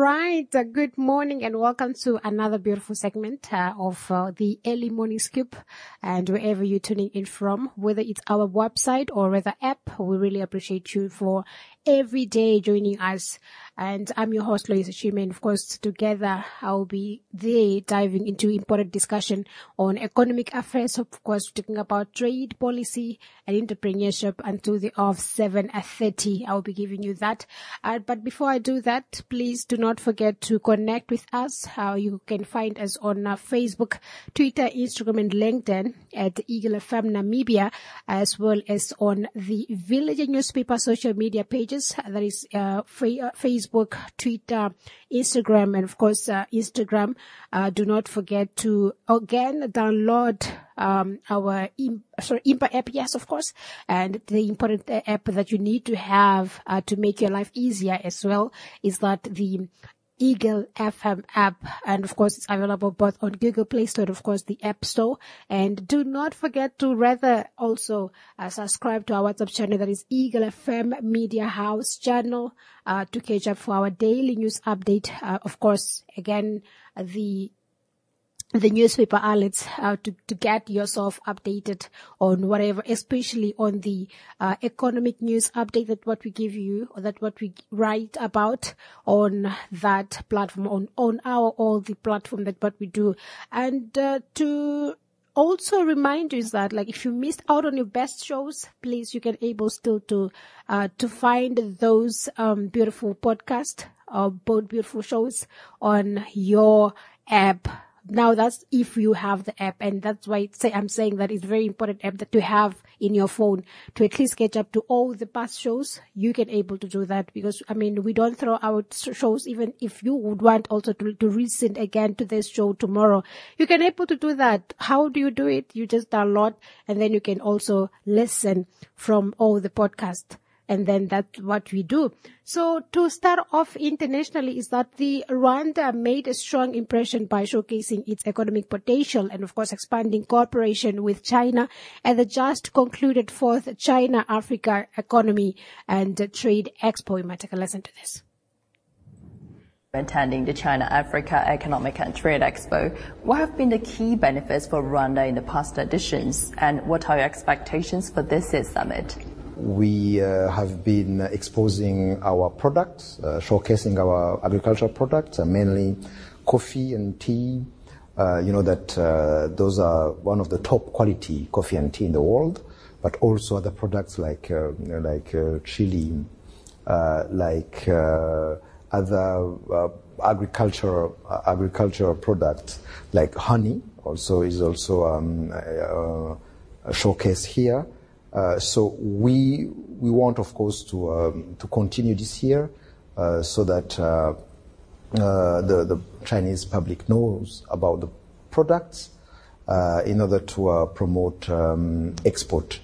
right. Good morning and welcome to another beautiful segment of the Early Morning Scoop. And wherever you're tuning in from, whether it's our website or whether app, we really appreciate you for every day joining us. And I'm your host, Lois Achime. And of course, together I'll be there diving into important discussion on economic affairs. Of course, talking about trade policy and entrepreneurship until the of 7:30. I'll be giving you that. But before I do that, please do not forget to connect with us. You can find us on Facebook, Twitter, Instagram, and LinkedIn at Eagle FM Namibia, as well as on the Village newspaper social media pages. That is Facebook, Twitter, Instagram, and of course Instagram. Do not forget to again download our Impa app, yes, of course, and the important app that you need to have to make your life easier as well is that the Eagle FM app, and of course it's available both on Google Play Store and of course the App Store. And do not forget to rather also subscribe to our WhatsApp channel, that is Eagle FM Media House channel, to catch up for our daily news update. Of course, again, the newspaper outlets to get yourself updated on whatever, especially on the economic news update that what we give you, or that what we write about on that platform, on our all the platform that what we do. And to also remind you is that, like, if you missed out on your best shows, please, you can able still to find those beautiful podcasts, both beautiful shows on your app. Now that's if you have the app, and that's why I'm saying that it's very important app that to have in your phone to at least catch up to all the past shows. You can able to do that because, I mean, we don't throw out shows. Even if you would want also to listen again to this show tomorrow, you can able to do that. How do you do it? You just download and then you can also listen from all the podcasts. And then that's what we do. So to start off internationally is that the Rwanda made a strong impression by showcasing its economic potential and of course expanding cooperation with China at the just concluded 4th China-Africa Economy and Trade Expo. We might take a listen to this. Attending the China-Africa Economic and Trade Expo, what have been the key benefits for Rwanda in the past editions, and what are your expectations for this year's summit? We have been exposing our products, showcasing our agricultural products, mainly coffee and tea. You know that those are one of the top quality coffee and tea in the world, but also other products like chili, other agricultural products like honey. Also is also showcased here. So we want, of course, to continue this year, so that the Chinese public knows about the products, in order to promote export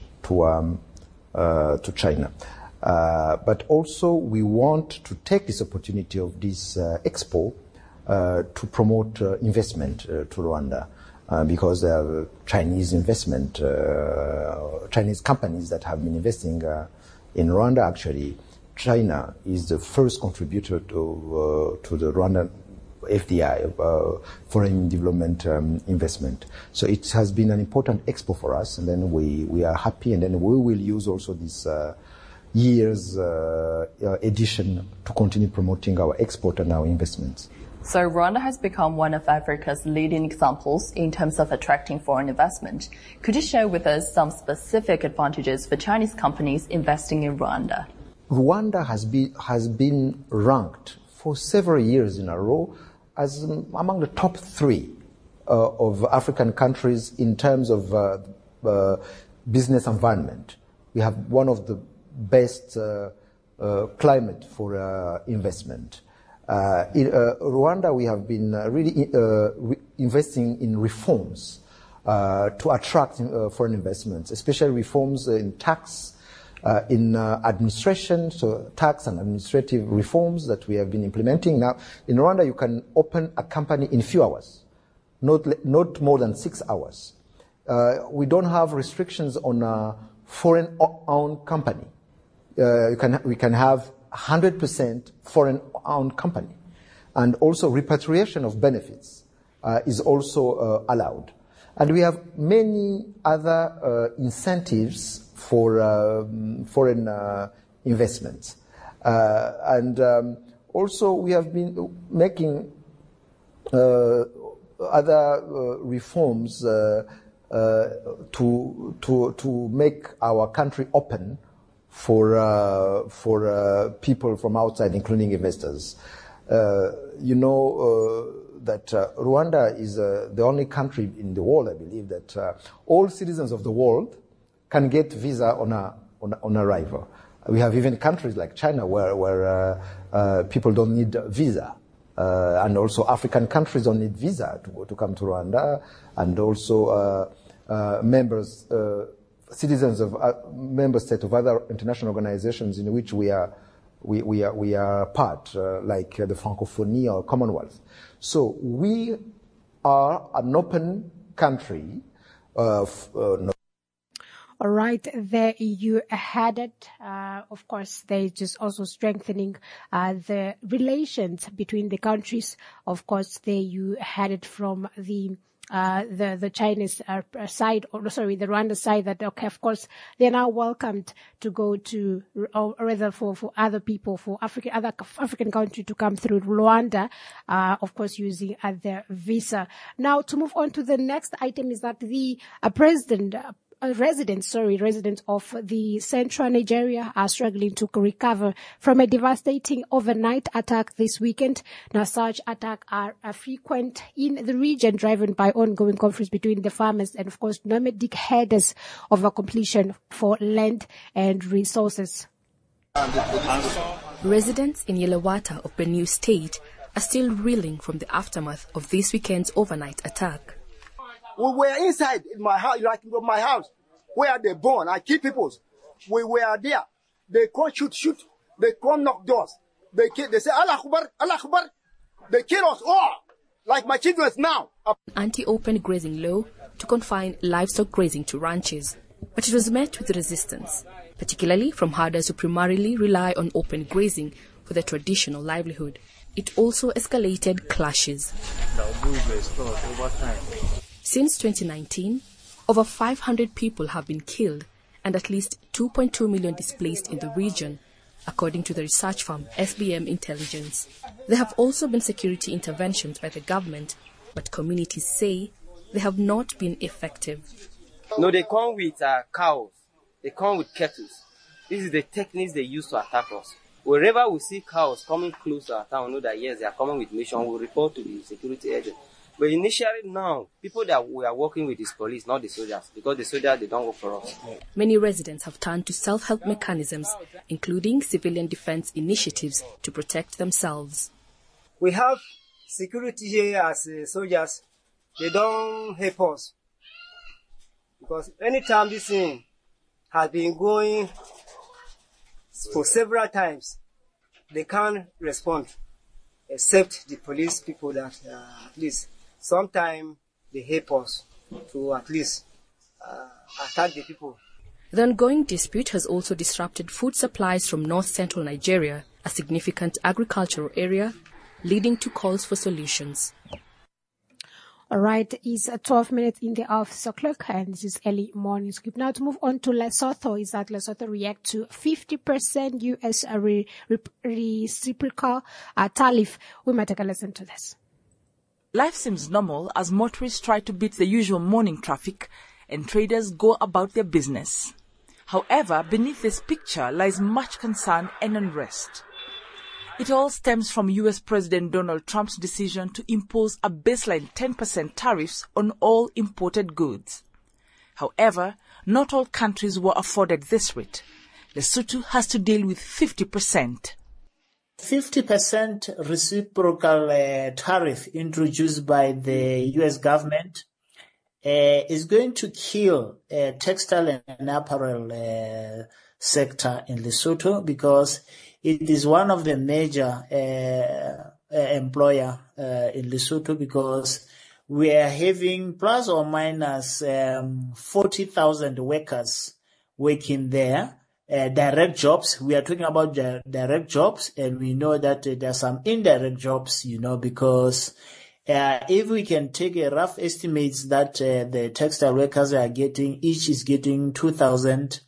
to China. But also we want to take this opportunity of this expo to promote investment to Rwanda. Because there are Chinese investment, Chinese companies that have been investing in Rwanda. Actually, China is the first contributor to the Rwandan FDI, foreign development investment. So it has been an important expo for us, and then we are happy, and then we will use also this year's edition to continue promoting our export and our investments. So Rwanda has become one of Africa's leading examples in terms of attracting foreign investment. Could you share with us some specific advantages for Chinese companies investing in Rwanda? Rwanda has been ranked for several years in a row as among the top 3 of African countries in terms of business environment. We have one of the best climate for investment. In Rwanda, we have been really investing in reforms to attract foreign investments, especially reforms in tax, in administration, so tax and administrative reforms that we have been implementing. Now, in Rwanda, you can open a company in few hours, not more than 6 hours. We don't have restrictions on a foreign-owned company. We can have 100% foreign-owned company. and also repatriation of benefits is also allowed. And we have many other incentives for foreign investments. And also we have been making other reforms to make our country open for people from outside, including investors. You know that Rwanda is the only country in the world, I believe, that all citizens of the world can get visa on arrival. We have even countries like China where people don't need visa. And also African countries don't need visa to come to Rwanda, and also citizens of member states of other international organizations in which we are part, like the Francophonie or Commonwealth. So we are an open country. All right, there you had it. Of course, they just also strengthening the relations between the countries. Of course, there you had it from the Chinese side, or sorry, the Rwanda side, that, okay, of course, they're now welcomed to go to, or rather for other people, for other African country to come through Rwanda, of course, using their visa. Now, to move on to the next item is that the residents of the central Nigeria are struggling to recover from a devastating overnight attack this weekend. Now, such attacks are frequent in the region, driven by ongoing conflicts between the farmers and, of course, nomadic herders over competition for land and resources. Residents in Yelewata of Benue State are still reeling from the aftermath of this weekend's overnight attack. We were inside my house, where they born. I kill people. We were there. They come shoot. They come knock doors. They say, Allah Akbar, Allah Akbar. They kill us all, like my children now. Anti-open grazing law to confine livestock grazing to ranches. But it was met with resistance, particularly from herders who primarily rely on open grazing for their traditional livelihood. It also escalated clashes. Since 2019, over 500 people have been killed and at least 2.2 million displaced in the region, according to the research firm SBM Intelligence. There have also been security interventions by the government, but communities say they have not been effective. No, they come with cows. They come with kettles. This is the techniques they use to attack us. Wherever we see cows coming close to our town, we know that yes, they are coming with mission. We'll report to the security agent. But initially now, people that we are working with is police, not the soldiers, because the soldiers, they don't work for us. Many residents have turned to self-help mechanisms, including civilian defense initiatives to protect themselves. We have security here as soldiers. They don't help us. Because anytime this thing has been going for several times, they can't respond, except the police people that at least sometimes they help us to at least attack the people. The ongoing dispute has also disrupted food supplies from north-central Nigeria, a significant agricultural area, leading to calls for solutions. All right, it's 12 minutes in the hour of 6 o'clock, and this is early morning scoop. Now to move on to Lesotho, is that Lesotho react to 50% U.S. reciprocal tariff. We might take a listen to this. Life seems normal as motorists try to beat the usual morning traffic and traders go about their business. However, beneath this picture lies much concern and unrest. It all stems from U.S. President Donald Trump's decision to impose a baseline 10% tariffs on all imported goods. However, not all countries were afforded this rate. Lesotho has to deal with 50%. 50% reciprocal tariff introduced by the U.S. government is going to kill textile and apparel sector in Lesotho, because it is one of the major employer in Lesotho, because we are having plus or minus 40,000 workers working there, direct jobs. We are talking about direct jobs, and we know that there are some indirect jobs, because if we can take a rough estimates that the textile workers are getting, each is getting 2,000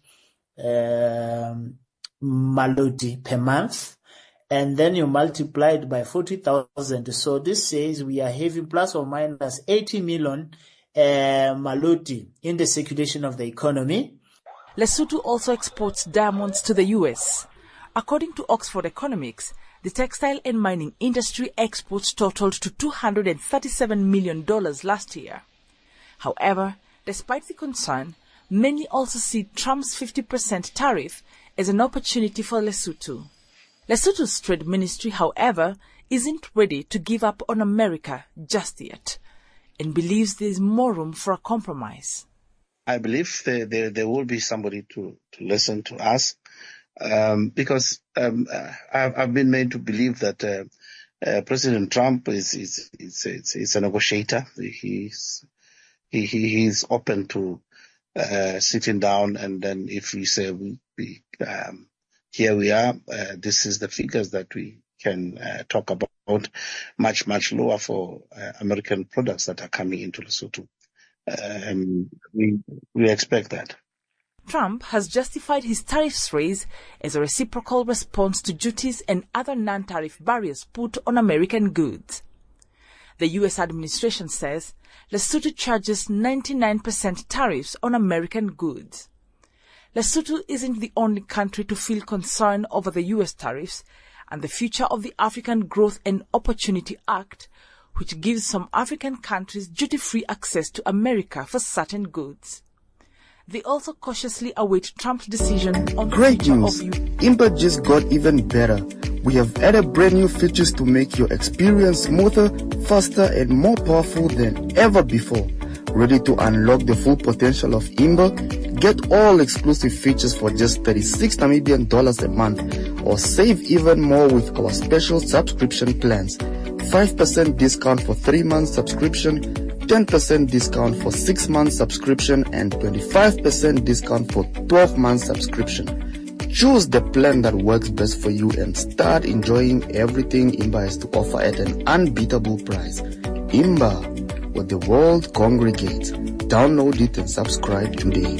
maloti per month, and then you multiply it by 40,000. So this says we are having plus or minus 80 million maloti in the circulation of the economy. Lesotho also exports diamonds to the US. According to Oxford Economics, the textile and mining industry exports totaled to $237 million last year. However, despite the concern, many also see Trump's 50% tariff as an opportunity for Lesotho. Lesotho's trade ministry, however, isn't ready to give up on America just yet and believes there is more room for a compromise. I believe there will be somebody to listen to us, because I've been made to believe that President Trump is a negotiator. He's open to sitting down, and then if we say here we are, this is the figures that we can talk about, much lower for American products that are coming into Lesotho. We expect that. Trump has justified his tariffs raise as a reciprocal response to duties and other non-tariff barriers put on American goods. The U.S. administration says Lesotho charges 99% tariffs on American goods. Lesotho isn't the only country to feel concern over the U.S. tariffs and the future of the African Growth and Opportunity Act, which gives some African countries duty-free access to America for certain goods. They also cautiously await Trump's decision on the Great future news! of Imba just got even better. We have added brand new features to make your experience smoother, faster, and more powerful than ever before. Ready to unlock the full potential of Imba? Get all exclusive features for just 36 Namibian dollars a month, or save even more with our special subscription plans. 5% discount for 3 months subscription, 10% discount for 6 months subscription, and 25% discount for 12 months subscription. Choose the plan that works best for you and start enjoying everything Imba has to offer at an unbeatable price. Imba, where the world congregates. Download it and subscribe today.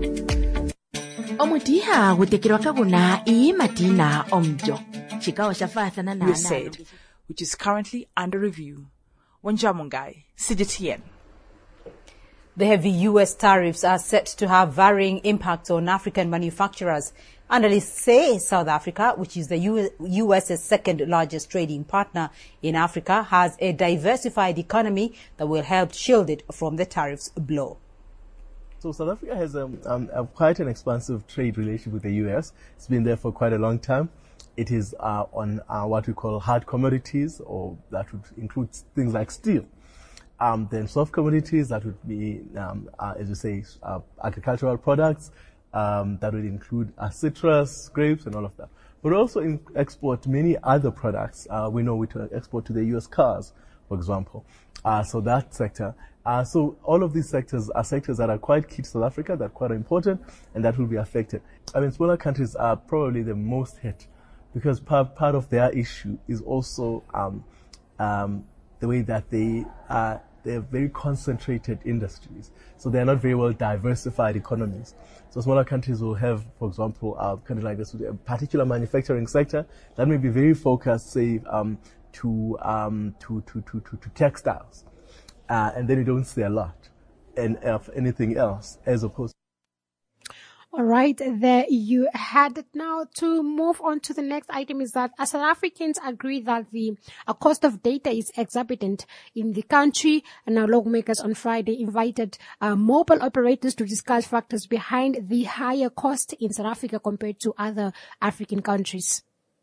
US said, which is currently under review. Wanjamungai, CGTN. The heavy U.S. tariffs are set to have varying impacts on African manufacturers. Analysts say South Africa, which is the U.S.'s second largest trading partner in Africa, has a diversified economy that will help shield it from the tariffs blow. So South Africa has quite an expansive trade relationship with the U.S. It's been there for quite a long time. It is on what we call hard commodities, or that would include things like steel. Then soft commodities, that would be, as you say, agricultural products. That would include citrus, grapes, and all of that. But also export many other products. We know we export to the U.S. cars, for example. So that sector. So all of these sectors are sectors that are quite key to South Africa, that are quite important, and that will be affected. I mean, smaller countries are probably the most hit, because part of their issue is also the way that they're very concentrated industries. So they're not very well diversified economies. So smaller countries will have, for example, kind of like this, a particular manufacturing sector that may be very focused, say, to textiles, and then you don't see a lot of anything else, as opposed. All right, there you had it. Now to move on to the next item is that South Africans agree that the cost of data is exorbitant in the country, and now lawmakers on Friday invited mobile operators to discuss factors behind the higher cost in South Africa compared to other African countries.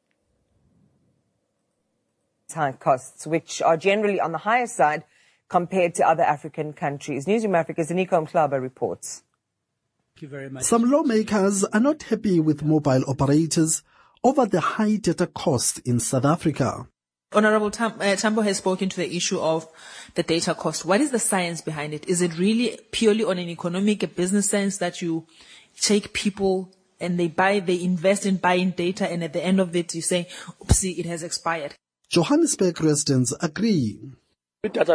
High costs, which are generally on the higher side compared to other African countries. Newsroom Africa's Nico Mhlaba reports. Thank you very much. Some lawmakers are not happy with mobile operators over the high data cost in South Africa. Honorable Tambo has spoken to the issue of the data cost. What is the science behind it? Is it really purely on an economic, a business sense that you take people and they invest in buying data, and at the end of it, you say, oopsie, it has expired. Johannesburg residents agree. Can't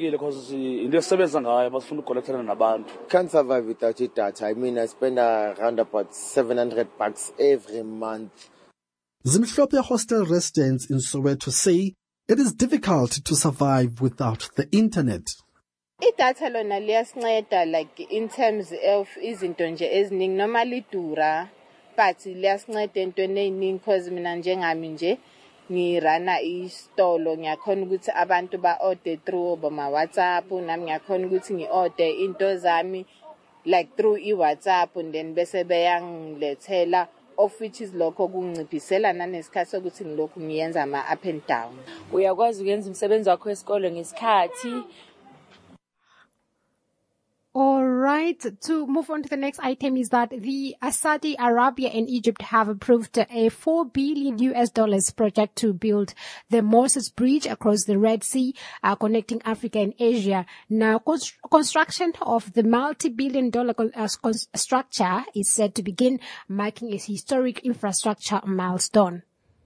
survive without it data. I mean, I spend around about $700 every month. Zimhlophe hostel residents in Soweto say it is difficult to survive without the internet. Idatha lona liyasinceda like in terms of izinto nje eziningi normally dura but liyasinceda entweni eziningi because mina njengami nje ngirana istolo ngiyakhona ukuthi abantu ba order through ma WhatsApp nami ngiyakhona ukuthi ngi-order into zami like through i-WhatsApp and then bese beyangilethela of which is lokho kunginciphisela nanesikhathi sokuthi ngilokhu ngiyenza ama up and down. Uyakwazi ukwenza umsebenzi wakho wesikole ngesikhathi. All right, to move on to the next item is that the Saudi Arabia and Egypt have approved a $4 billion project to build the Moses Bridge across the Red Sea, connecting Africa and Asia. Now, construction of the multi-billion-dollar structure is set to begin, marking a historic infrastructure milestone.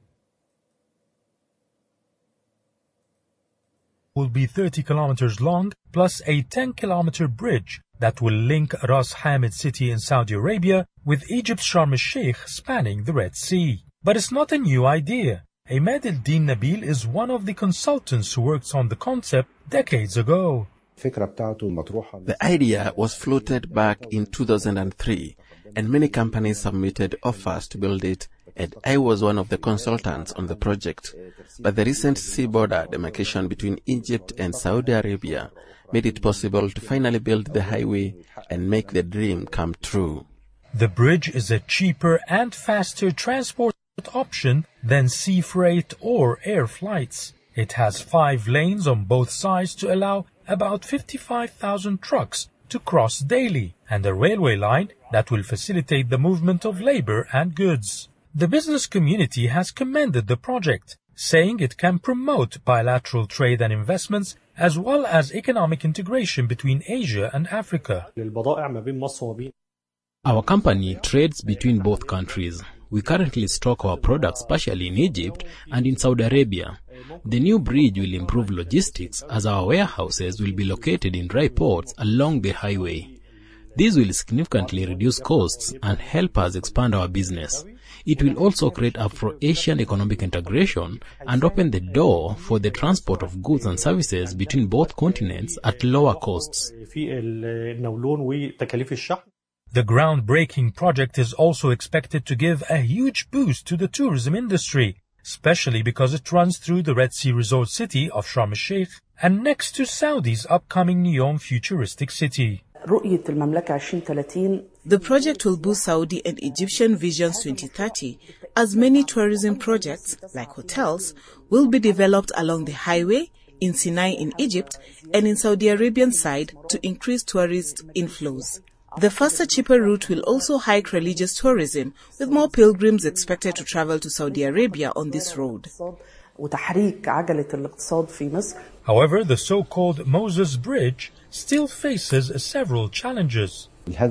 Will be 30 kilometers long, plus a 10-kilometer bridge that will link Ras Hamid city in Saudi Arabia with Egypt's Sharm el-Sheikh spanning the Red Sea. But it's not a new idea. Ahmed El-Din Nabil is one of the consultants who worked on the concept decades ago. The idea was floated back in 2003, and many companies submitted offers to build it, and I was one of the consultants on the project. But the recent sea border demarcation between Egypt and Saudi Arabia made it possible to finally build the highway and make the dream come true. The bridge is a cheaper and faster transport option than sea freight or air flights. It has 5 lanes on both sides to allow about 55,000 trucks to cross daily, and a railway line that will facilitate the movement of labor and goods. The business community has commended the project, saying it can promote bilateral trade and investments as well as economic integration between Asia and Africa. Our company trades between both countries. We currently stock our products partially in Egypt and in Saudi Arabia. The new bridge will improve logistics as our warehouses will be located in dry ports along the highway. This will significantly reduce costs and help us expand our business. It will also create Afro-Asian economic integration and open the door for the transport of goods and services between both continents at lower costs. The groundbreaking project is also expected to give a huge boost to the tourism industry, especially because it runs through the Red Sea resort city of Sharm el-Sheikh and next to Saudi's upcoming NEOM futuristic city. The project will boost Saudi and Egyptian Visions 2030, as many tourism projects, like hotels, will be developed along the highway, in Sinai in Egypt, and in Saudi Arabian side to increase tourist inflows. The faster, cheaper route will also hike religious tourism, with more pilgrims expected to travel to Saudi Arabia on this road. However, the so-called Moses Bridge still faces several challenges.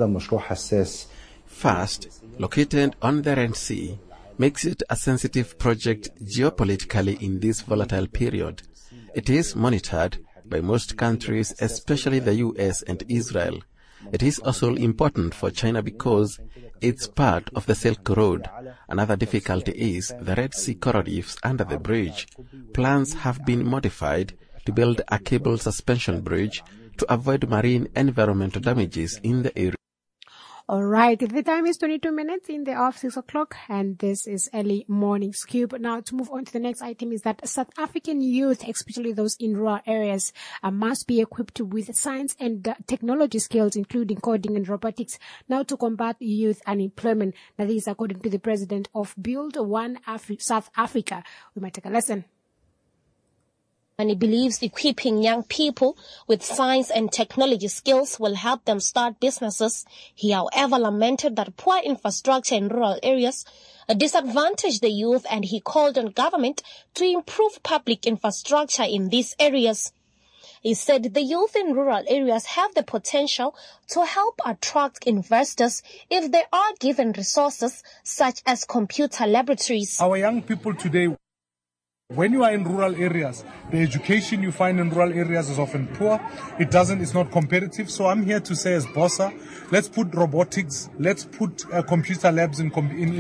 First, located on the Red Sea makes it a sensitive project geopolitically in this volatile period. It is monitored by most countries, especially the US and Israel. It is also important for China because it's part of the Silk Road. Another difficulty is the Red Sea coral reefs under the bridge. Plans have been modified to build a cable suspension bridge to avoid marine environmental damages in the area. All right, the time is 22 minutes in the off 6 o'clock, and this is Early Morning Scoop. Now, to move on to the next item is that South African youth, especially those in rural areas, must be equipped with science and technology skills, including coding and robotics, now to combat youth unemployment. Now, this is according to the president of Build One South Africa. We might take a lesson. And he believes equipping young people with science and technology skills will help them start businesses. He, however, lamented that poor infrastructure in rural areas disadvantage the youth, and he called on government to improve public infrastructure in these areas. He said the youth in rural areas have the potential to help attract investors if they are given resources such as computer laboratories. Our young people today, when you are in rural areas, the education you find in rural areas is often poor. It's not competitive. So I'm here to say as BOSA, let's put robotics, let's put computer labs in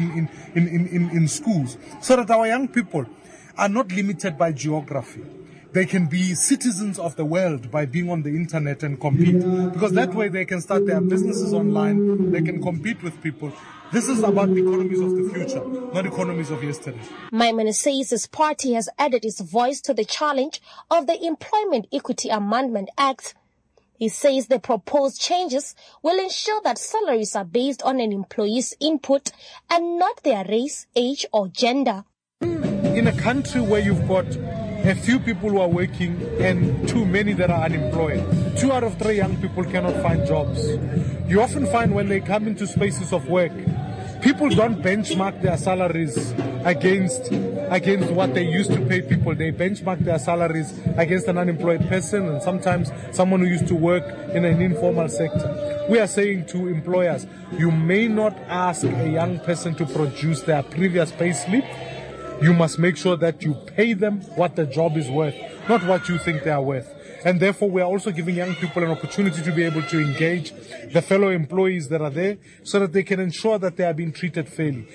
schools so that our young people are not limited by geography. They can be citizens of the world by being on the internet and compete, because that way they can start their businesses online, they can compete with people. This is about the economies of the future, not economies of yesterday. Maimane says his party has added its voice to the challenge of the Employment Equity Amendment Act. He says the proposed changes will ensure that salaries are based on an employee's input and not their race, age or gender. In a country where you've got a few people who are working and too many that are unemployed, 2 out of 3 young people cannot find jobs. You often find when they come into spaces of work, people don't benchmark their salaries against what they used to pay people. They benchmark their salaries against an unemployed person and sometimes someone who used to work in an informal sector. We are saying to employers, you may not ask a young person to produce their previous pay slip. You must make sure that you pay them what the job is worth, not what you think they are worth. And therefore, we are also giving young people an opportunity to be able to engage the fellow employees that are there so that they can ensure that they are being treated fairly.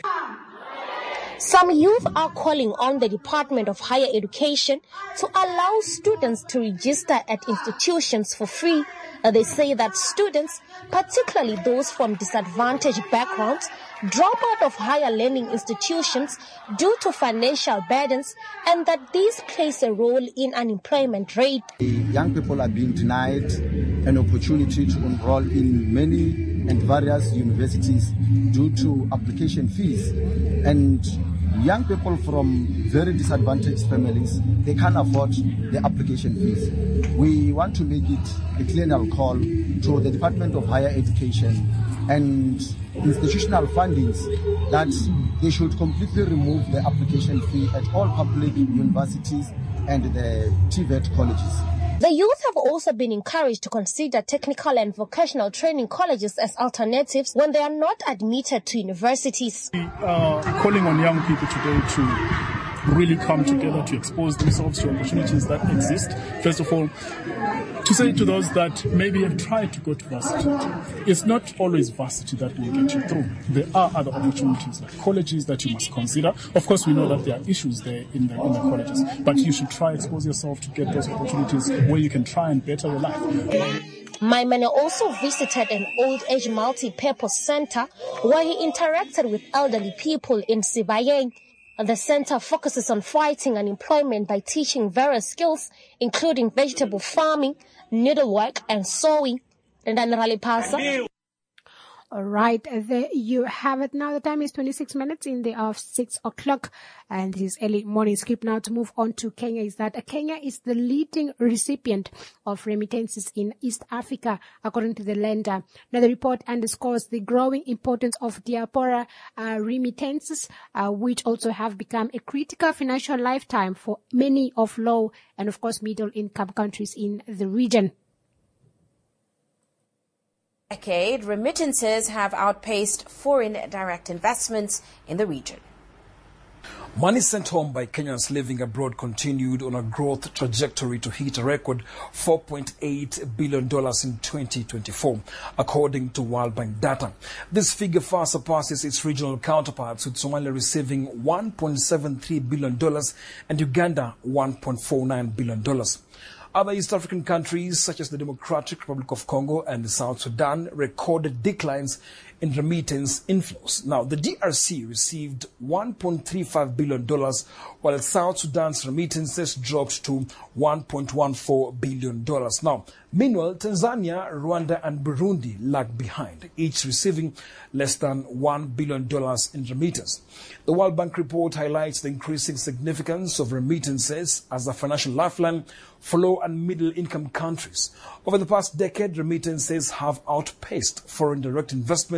Some youth are calling on the Department of Higher Education to allow students to register at institutions for free. They say that students, particularly those from disadvantaged backgrounds, drop out of higher learning institutions due to financial burdens and that these plays a role in unemployment rate. Young people are being denied an opportunity to enroll in many and various universities due to application fees. And young people from very disadvantaged families, they can't afford the application fees. We want to make it a clear call to the Department of Higher Education and institutional fundings that they should completely remove the application fee at all public universities and the TVET colleges. The youth have also been encouraged to consider technical and vocational training colleges as alternatives when they are not admitted to universities. We are calling on young people today to really come together to expose themselves to opportunities that exist. First of all, to say to those that maybe have tried to go to varsity, it's not always varsity that will get you through. There are other opportunities like colleges that you must consider. Of course, we know that there are issues there in the colleges, but you should try expose yourself to get those opportunities where you can try and better your life. Maimane also visited an old age multi-purpose center where he interacted with elderly people in Sibayeng. The center focuses on fighting unemployment by teaching various skills, including vegetable farming, needlework, and sewing. All right, there you have it. Now the time is 26 minutes in the hour of 6 o'clock, and this is early morning script. Now to move on to Kenya is that Kenya is the leading recipient of remittances in East Africa, according to the lender. Now the report underscores the growing importance of diaspora remittances, which also have become a critical financial lifetime for many of low and of course middle income countries in the region. Decade, remittances have outpaced foreign direct investments in the region. Money sent home by Kenyans living abroad continued on a growth trajectory to hit a record $4.8 billion in 2024, according to World Bank data. This figure far surpasses its regional counterparts, with Somalia receiving $1.73 billion and Uganda $1.49 billion. Other East African countries, such as the Democratic Republic of Congo and South Sudan, recorded declines in remittance inflows. Now, the DRC received $1.35 billion, while South Sudan's remittances dropped to $1.14 billion. Now, meanwhile, Tanzania, Rwanda, and Burundi lag behind, each receiving less than $1 billion in remittance. The World Bank report highlights the increasing significance of remittances as a financial lifeline for low and middle income countries. Over the past decade, remittances have outpaced foreign direct investments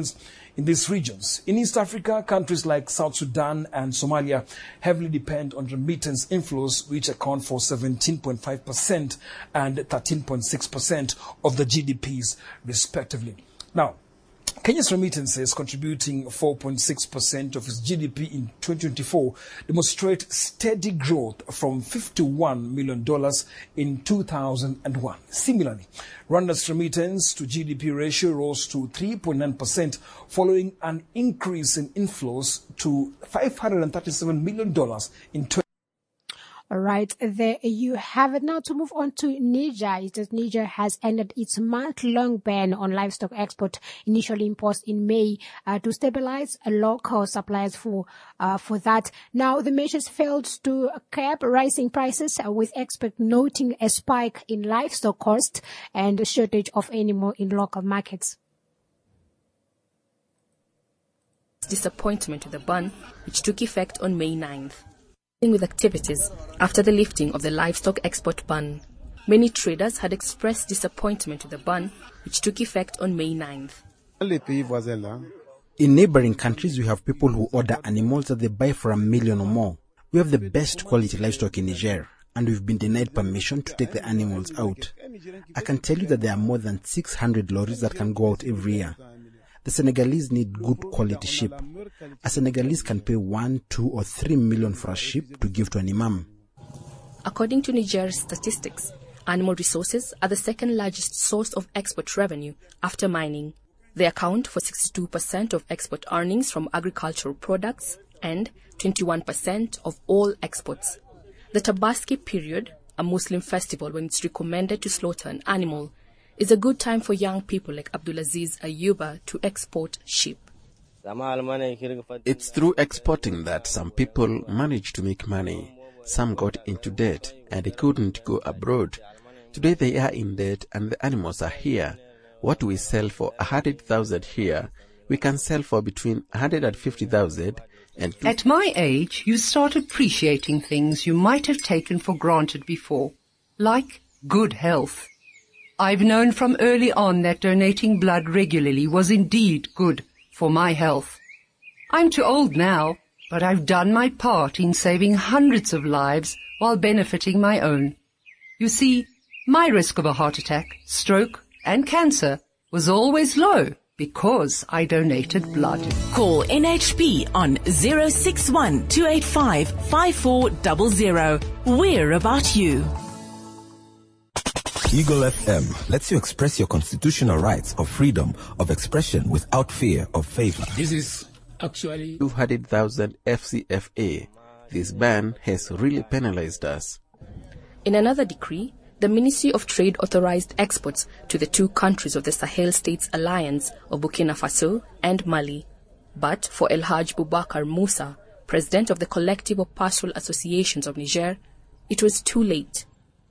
remittances in these regions. In East Africa, countries like South Sudan and Somalia heavily depend on remittance inflows, which account for 17.5% and 13.6% of the GDPs, respectively. Now, Kenya's remittances, contributing 4.6% of its GDP in 2024, demonstrate steady growth from $51 million in 2001. Similarly, Rwanda's remittance to GDP ratio rose to 3.9% following an increase in inflows to $537 million in 2024. All right, there you have it. Now to move on to Niger. It says Niger has ended its month-long ban on livestock export, initially imposed in May, to stabilize local suppliers for that. Now the measures failed to curb rising prices, with experts noting a spike in livestock costs and a shortage of animal in local markets. Disappointment with the ban, which took effect on May 9th. With activities after the lifting of the livestock export ban. Many traders had expressed disappointment with the ban, which took effect on May 9th. In neighboring countries, we have people who order animals that they buy for $1 million or more. We have the best quality livestock in Niger, and we've been denied permission to take the animals out. I can tell you that there are more than 600 lorries that can go out every year. The Senegalese need good quality sheep. A Senegalese can pay 1, 2 or 3 million for a sheep to give to an imam. According to Niger's statistics, animal resources are the second largest source of export revenue after mining. They account for 62% of export earnings from agricultural products and 21% of all exports. The Tabaski period, a Muslim festival when it's recommended to slaughter an animal, is a good time for young people like Abdulaziz Ayuba to export sheep. It's through exporting that some people manage to make money. Some got into debt and they couldn't go abroad. Today they are in debt and the animals are here. What we sell for 100,000 here, we can sell for between 150,000 and... At my age, you start appreciating things you might have taken for granted before, like good health. I've known from early on that donating blood regularly was indeed good for my health. I'm too old now, but I've done my part in saving hundreds of lives while benefiting my own. You see, my risk of a heart attack, stroke, and cancer was always low because I donated blood. Call NHP on 061 285 5400. We're about you. Eagle FM lets you express your constitutional rights of freedom of expression without fear of favor. This is actually 200,000 FCFA. This ban has really penalized us. In another decree, the Ministry of Trade authorized exports to the two countries of the Sahel States Alliance of Burkina Faso and Mali. But for El Haj Boubacar Moussa, president of the Collective of Pastoral Associations of Niger, it was too late.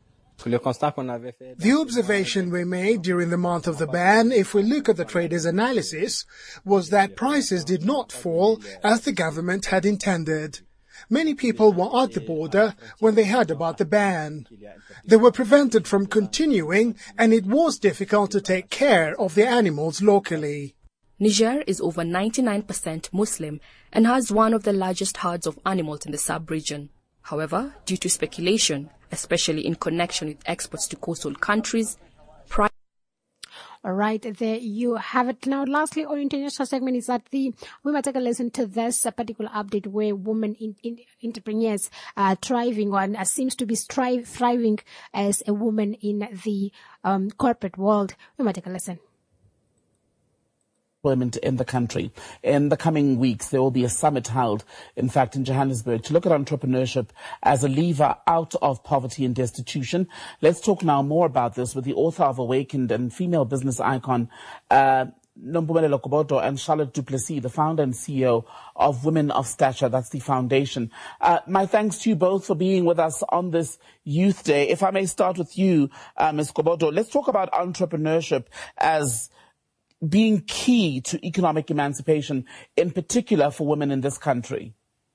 The observation we made during the month of the ban, if we look at the traders' analysis, was that prices did not fall as the government had intended. Many people were at the border when they heard about the ban. They were prevented from continuing, and it was difficult to take care of the animals locally. Niger is over 99% Muslim and has one of the largest herds of animals in the sub-region. However, due to speculation, especially in connection with exports to coastal countries, all right, there you have it. Now, lastly, our international segment is that we might take a listen to this particular update where women entrepreneurs are thriving or seems to be thriving as a woman in the corporate world. We might take a listen. Employment in the country. In the coming weeks, there will be a summit held, in fact, in Johannesburg to look at entrepreneurship as a lever out of poverty and destitution. Let's talk now more about this with the author of Awakened and female business icon, Nompumelelo Gobodo, and Charlotte du Plessis, the founder and CEO of Women of Stature. That's the foundation. My thanks to you both for being with us on this Youth Day. If I may start with you, Ms. Gobodo, let's talk about entrepreneurship as being key to economic emancipation, in particular for women in this country.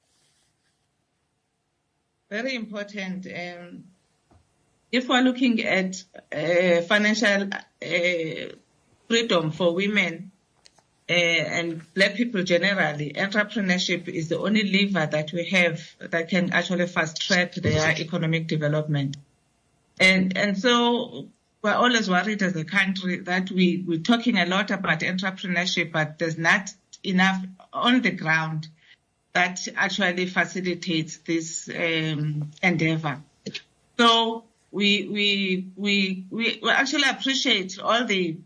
Very important. If we're looking at financial freedom for women, and black people generally, entrepreneurship is the only lever that we have that can actually fast track their economic development. And so we're always worried as a country that we're talking a lot about entrepreneurship, but there's not enough on the ground that actually facilitates this endeavor. So we actually appreciate all the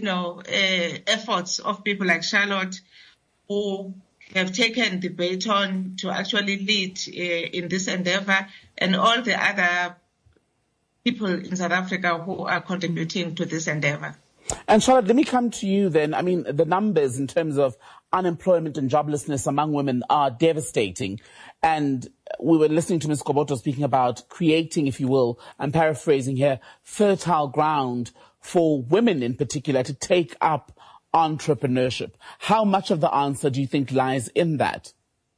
efforts of people like Charlotte who have taken the baton to actually lead in this endeavor, and all the other people in South Africa who are contributing to this endeavor. And Charlotte, let me come to you then. I mean, the numbers in terms of unemployment and joblessness among women are devastating. And we were listening to Ms. Goboto speaking about creating, if you will, I'm paraphrasing here, fertile ground for women in particular to take up entrepreneurship. How much of the answer do you think lies in that?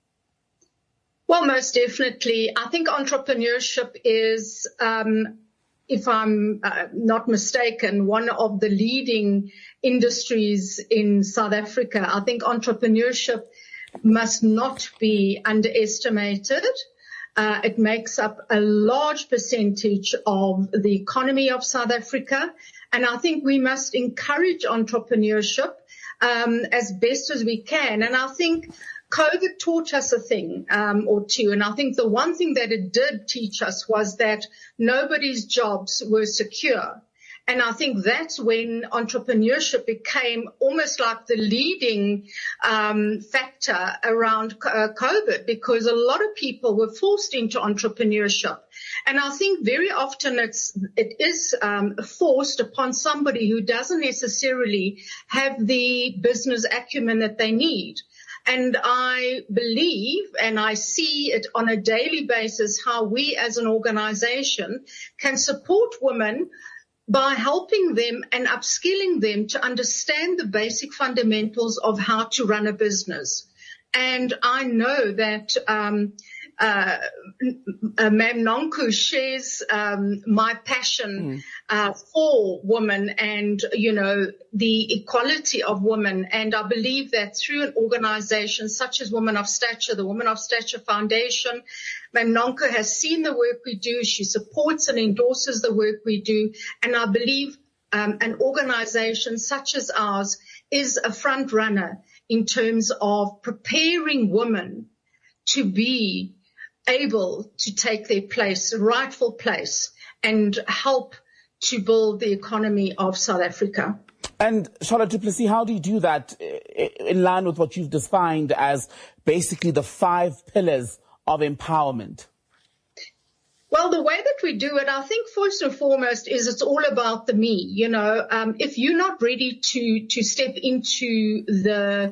Well, most definitely. I think entrepreneurship is, if I'm not mistaken, one of the leading industries in South Africa. I think entrepreneurship must not be underestimated. It makes up a large percentage of the economy of South Africa. And I think we must encourage entrepreneurship as best as we can. And I think COVID taught us a thing or two. And I think the one thing that it did teach us was that nobody's jobs were secure. And I think that's when entrepreneurship became almost like the leading factor around COVID, because a lot of people were forced into entrepreneurship. And I think very often it is forced upon somebody who doesn't necessarily have the business acumen that they need. And I believe, and I see it on a daily basis, how we as an organization can support women by helping them and upskilling them to understand the basic fundamentals of how to run a business. And I know that Ma'am Nonku shares my passion for women and, the equality of women. And I believe that through an organization such as Women of Stature, the Women of Stature Foundation, Ma'am Nonku has seen the work we do. She supports and endorses the work we do. And I believe an organization such as ours is a front runner in terms of preparing women to be able to take their place, rightful place, and help to build the economy of South Africa. And Charlotte du Plessis, how do you do that in line with what you've defined as basically the 5 pillars of empowerment? Well, the way that we do it, I think first and foremost is it's all about the me. If you're not ready to step into the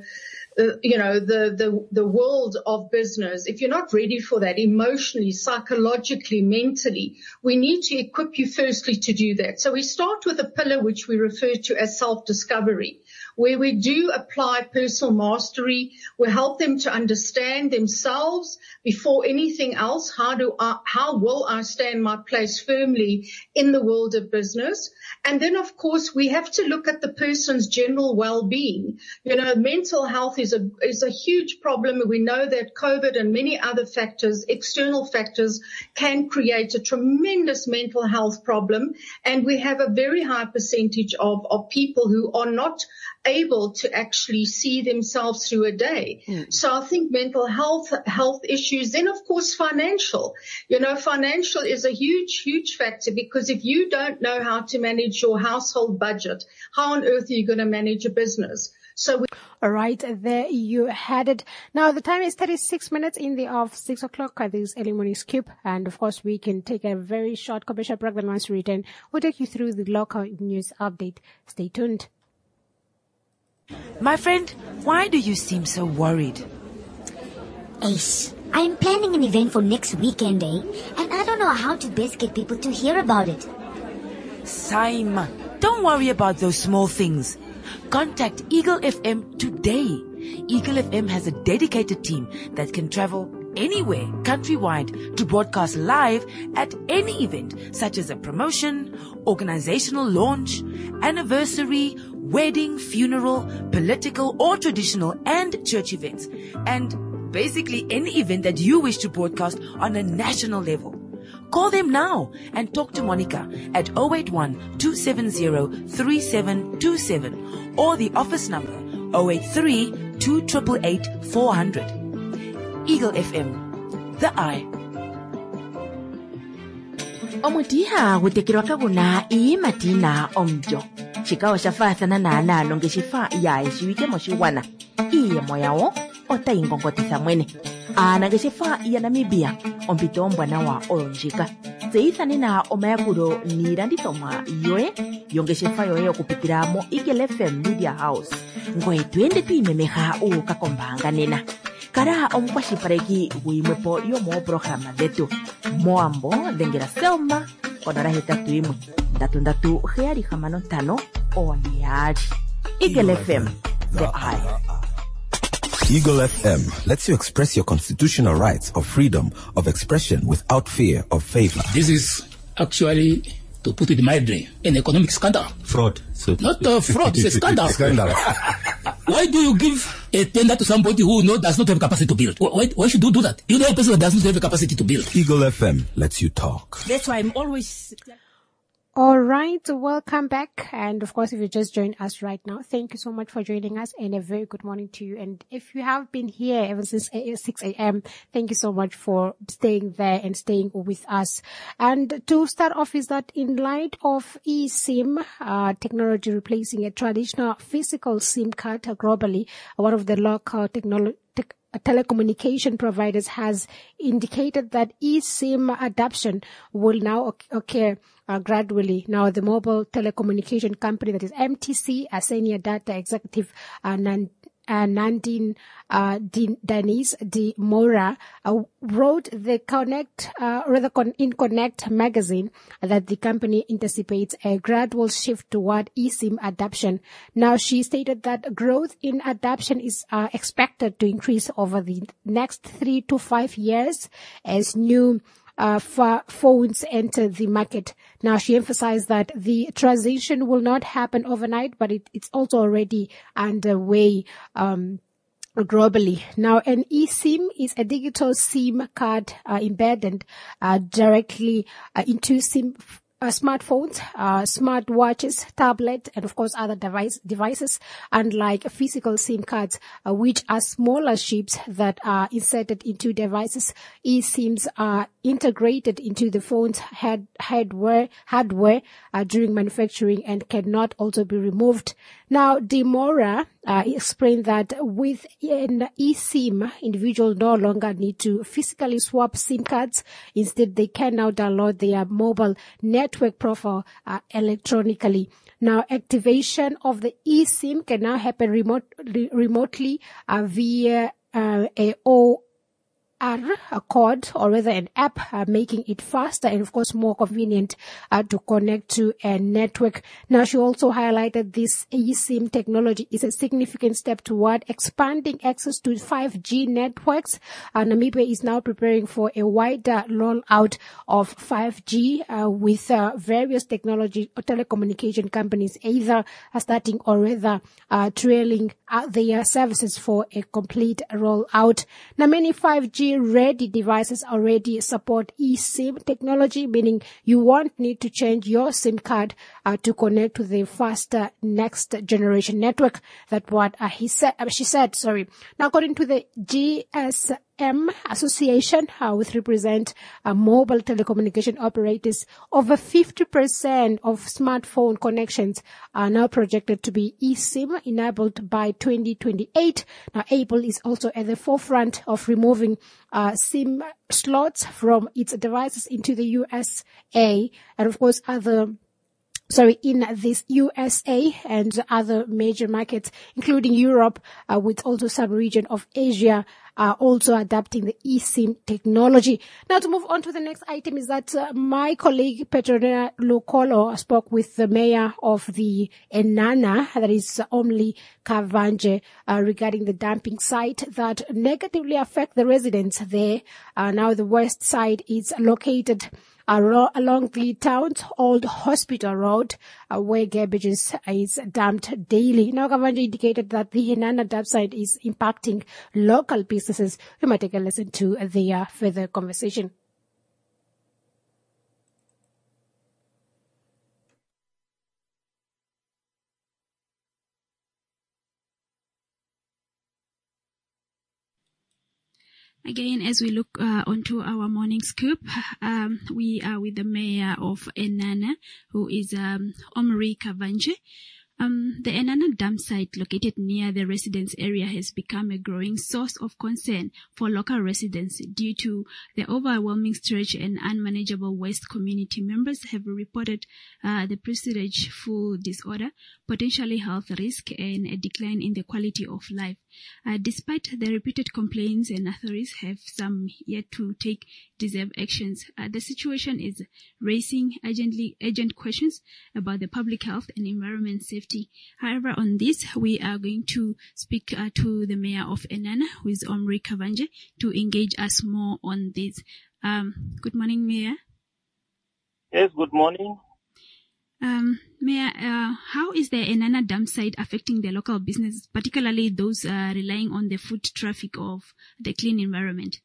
world of business, if you're not ready for that emotionally, psychologically, mentally, we need to equip you firstly to do that. So we start with a pillar which we refer to as self-discovery, where we do apply personal mastery. We help them to understand themselves before anything else. How will I stand my place firmly in the world of business? And then, of course, we have to look at the person's general well-being. Mental health is a huge problem. We know that COVID and many other factors, external factors, can create a tremendous mental health problem. And we have a very high percentage of people who are not able to actually see themselves through a day. So I think mental health issues, then of course financial. Financial is a huge, huge factor, because if you don't know how to manage your household budget, how on earth are you going to manage a business? All right, there you had it. Now the time is 36 minutes in the of 6 o'clock at this early morning scoop. And of course, we can take a very short commercial break. Then once we return, we'll take you through the local news update. Stay tuned. My friend, why do you seem so worried? Ace, I'm planning an event for next weekend, and I don't know how to best get people to hear about it. Saima, don't worry about those small things. Contact Eagle FM today. Eagle FM has a dedicated team that can travel anywhere countrywide to broadcast live at any event, such as a promotion, organizational launch, anniversary, wedding, funeral, political or traditional and church events, and basically any event that you wish to broadcast on a national level. Call them now and talk to Monica at 081-270-3727 or the office number 083-288-400. Eagle FM, the eye. Omutiha gutekirwa kaguna ii matina omjo. Chikawa shafathana na nalo ngeshifa ya ishiwike moshiwana. Iye moyao ota ingongotisa mwene. Ana ngeshifa ya Namibia ompito ombwana wa olonjika. Zeithani na omayakuro nirandithomwa yoe yongeshifa yoe okupitira mo Eagle FM Media House. Ngoe tuende tuimemeha ukakombanga nena. Kara omukwashipareki wimwepo yomo programa detu. Moambo dengera selma konara hetatu imwe. Ndatu heari hamano tano oniari. Eagle FM, the eye. Eagle FM lets you express your constitutional rights of freedom of expression without fear of favor. This is actually, to put it mildly, an economic scandal. Fraud. Not fraud, it's a scandal. Why do you give a tender to somebody who does not have capacity to build? Why should you do that? You know a person that does not have the capacity to build. Eagle FM lets you talk. That's why I'm always... All right, welcome back. And of course, if you just joined us right now, thank you so much for joining us and a very good morning to you. And if you have been here ever since 6 a.m., thank you so much for staying there and staying with us. And to start off is that in light of eSIM technology replacing a traditional physical SIM card globally, one of the local telecommunication providers has indicated that eSIM adoption will now occur gradually. Now, the mobile telecommunication company that is MTC, a senior data executive, Nandine Denise de Mora wrote the in Connect magazine that the company anticipates a gradual shift toward eSIM adoption. Now, she stated that growth in adoption is expected to increase over the next 3 to 5 years as new phones enter the market. Now, she emphasized that the transition will not happen overnight, but it's also already underway globally. Now, an eSIM is a digital SIM card embedded directly into smartphones, smartwatches, tablets, and of course other devices, unlike physical SIM cards, which are smaller chips that are inserted into devices. eSIMs are integrated into the phone's hardware during manufacturing and cannot also be removed. Now, De Mora explained that with an eSIM, individuals no longer need to physically swap SIM cards. Instead, they can now download their mobile network profile electronically. Now, activation of the eSIM can now happen remotely via a code or rather an app, making it faster and of course more convenient to connect to a network. Now, she also highlighted this eSIM technology is a significant step toward expanding access to 5G networks. Namibia is now preparing for a wider rollout of 5G with various technology or telecommunication companies either starting or rather trailing their services for a complete rollout. Now, many 5G ready devices already support eSIM technology, meaning you won't need to change your SIM card to connect to the faster next generation network. That's what she said. Now, according to the GSM Association, which represent mobile telecommunication operators, over 50% of smartphone connections are now projected to be eSIM enabled by 2028. Now, Apple is also at the forefront of removing SIM slots from its devices into the USA and of course in this USA and other major markets, including Europe, with also some region of Asia, are also adapting the eSIM technology. Now, to move on to the next item is that my colleague Petronella Lokolo spoke with the mayor of the Enana, that is Omli Kavanje, regarding the dumping site that negatively affect the residents there. Now, the west side is located along the town's old hospital road, where garbage is dumped daily. Now, Kavanja indicated that the Enana dump site is impacting local businesses. We might take a listen to their further conversation. Again, as we look onto our morning scoop, we are with the mayor of Enana, who is Omri Kavanje. The Enana dump site located near the residence area has become a growing source of concern for local residents due to the overwhelming stretch and unmanageable waste. Community members have reported the prestige food disorder, potentially health risk, and a decline in the quality of life. Despite the repeated complaints, and authorities have some yet to take deserved actions, the situation is raising urgent questions about the public health and environment safety. However, on this, we are going to speak to the mayor of Enana, who is Omri Kavanje, to engage us more on this. Good morning, Mayor. Yes, good morning. Mayor, how is the Enana dump site affecting the local businesses, particularly those relying on the foot traffic of the clean environment?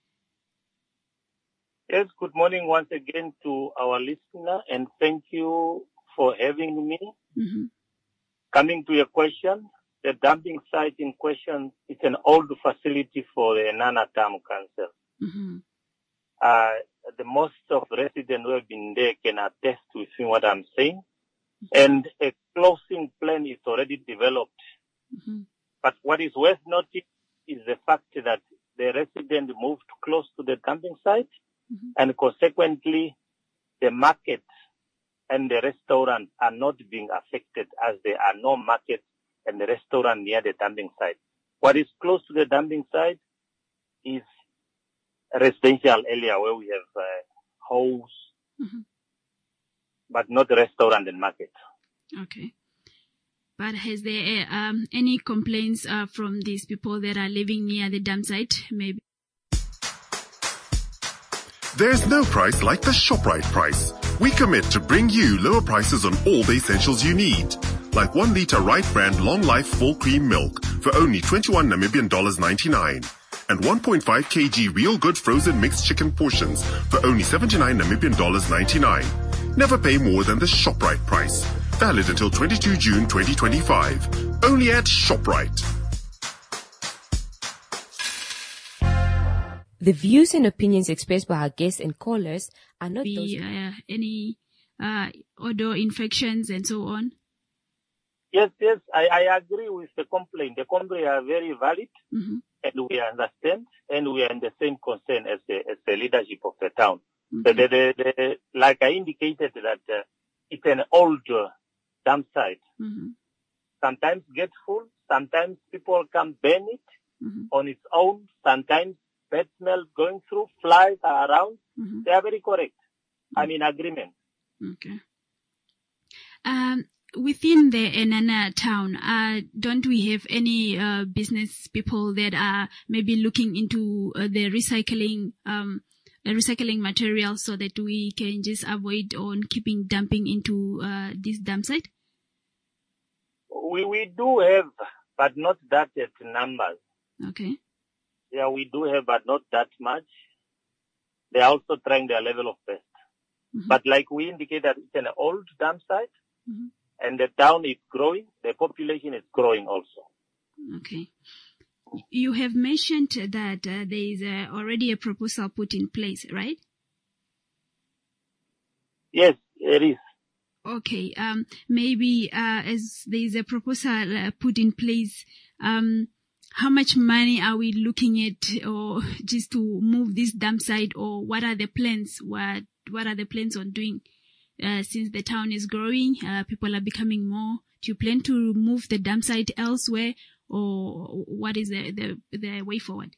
Yes, good morning once again to our listener, and thank you for having me. Mm-hmm. Coming to your question, the dumping site in question is an old facility for the Enana Town Council. Mm-hmm. The most of residents who have been there can attest to what I'm saying. And a closing plan is already developed. Mm-hmm. But what is worth noting is the fact that the resident moved close to the dumping site, mm-hmm. and consequently the market and the restaurant are not being affected, as there are no market and the restaurant near the dumping site. What is close to the dumping site is a residential area where we have house, mm-hmm. but not restaurant and market. Okay. But has there any complaints from these people that are living near the dump site, maybe? There's no price like the ShopRite price. We commit to bring you lower prices on all the essentials you need. Like 1 liter Right brand long life full cream milk for only 21 Namibian dollars 99. And 1.5 kg real good frozen mixed chicken portions for only 79 Namibian dollars 99. Never pay more than the ShopRite price. Valid until 22 June 2025. Only at ShopRite. The views and opinions expressed by our guests and callers are not those... any odor infections and so on? Yes, I agree with the complaint. The complaints are very valid, mm-hmm. and we understand, and we are in the same concern as the leadership of the town. Okay. Like I indicated that it's an old dump site. Mm-hmm. Sometimes get full, sometimes people can burn it mm-hmm. on its own, sometimes bad smell going through, flies are around. Mm-hmm. They are very correct. I'm in agreement. Okay. Within the Enana town, don't we have any business people that are maybe looking into the recycling material so that we can just avoid on keeping dumping into this dump site? We do have, but not that at numbers. Okay. Yeah, we do have, but not that much. They are also trying their level of best. Mm-hmm. But like we indicated, it's an old dump site, mm-hmm. and the town is growing. The population is growing also. Okay. You have mentioned that there is already a proposal put in place, right? Yes, it is. Okay. Maybe as there is a proposal put in place, how much money are we looking at, or just to move this dump site, or what are the plans? What are the plans on doing? Since the town is growing, people are becoming more. Do you plan to move the dump site elsewhere, or what is the way forward?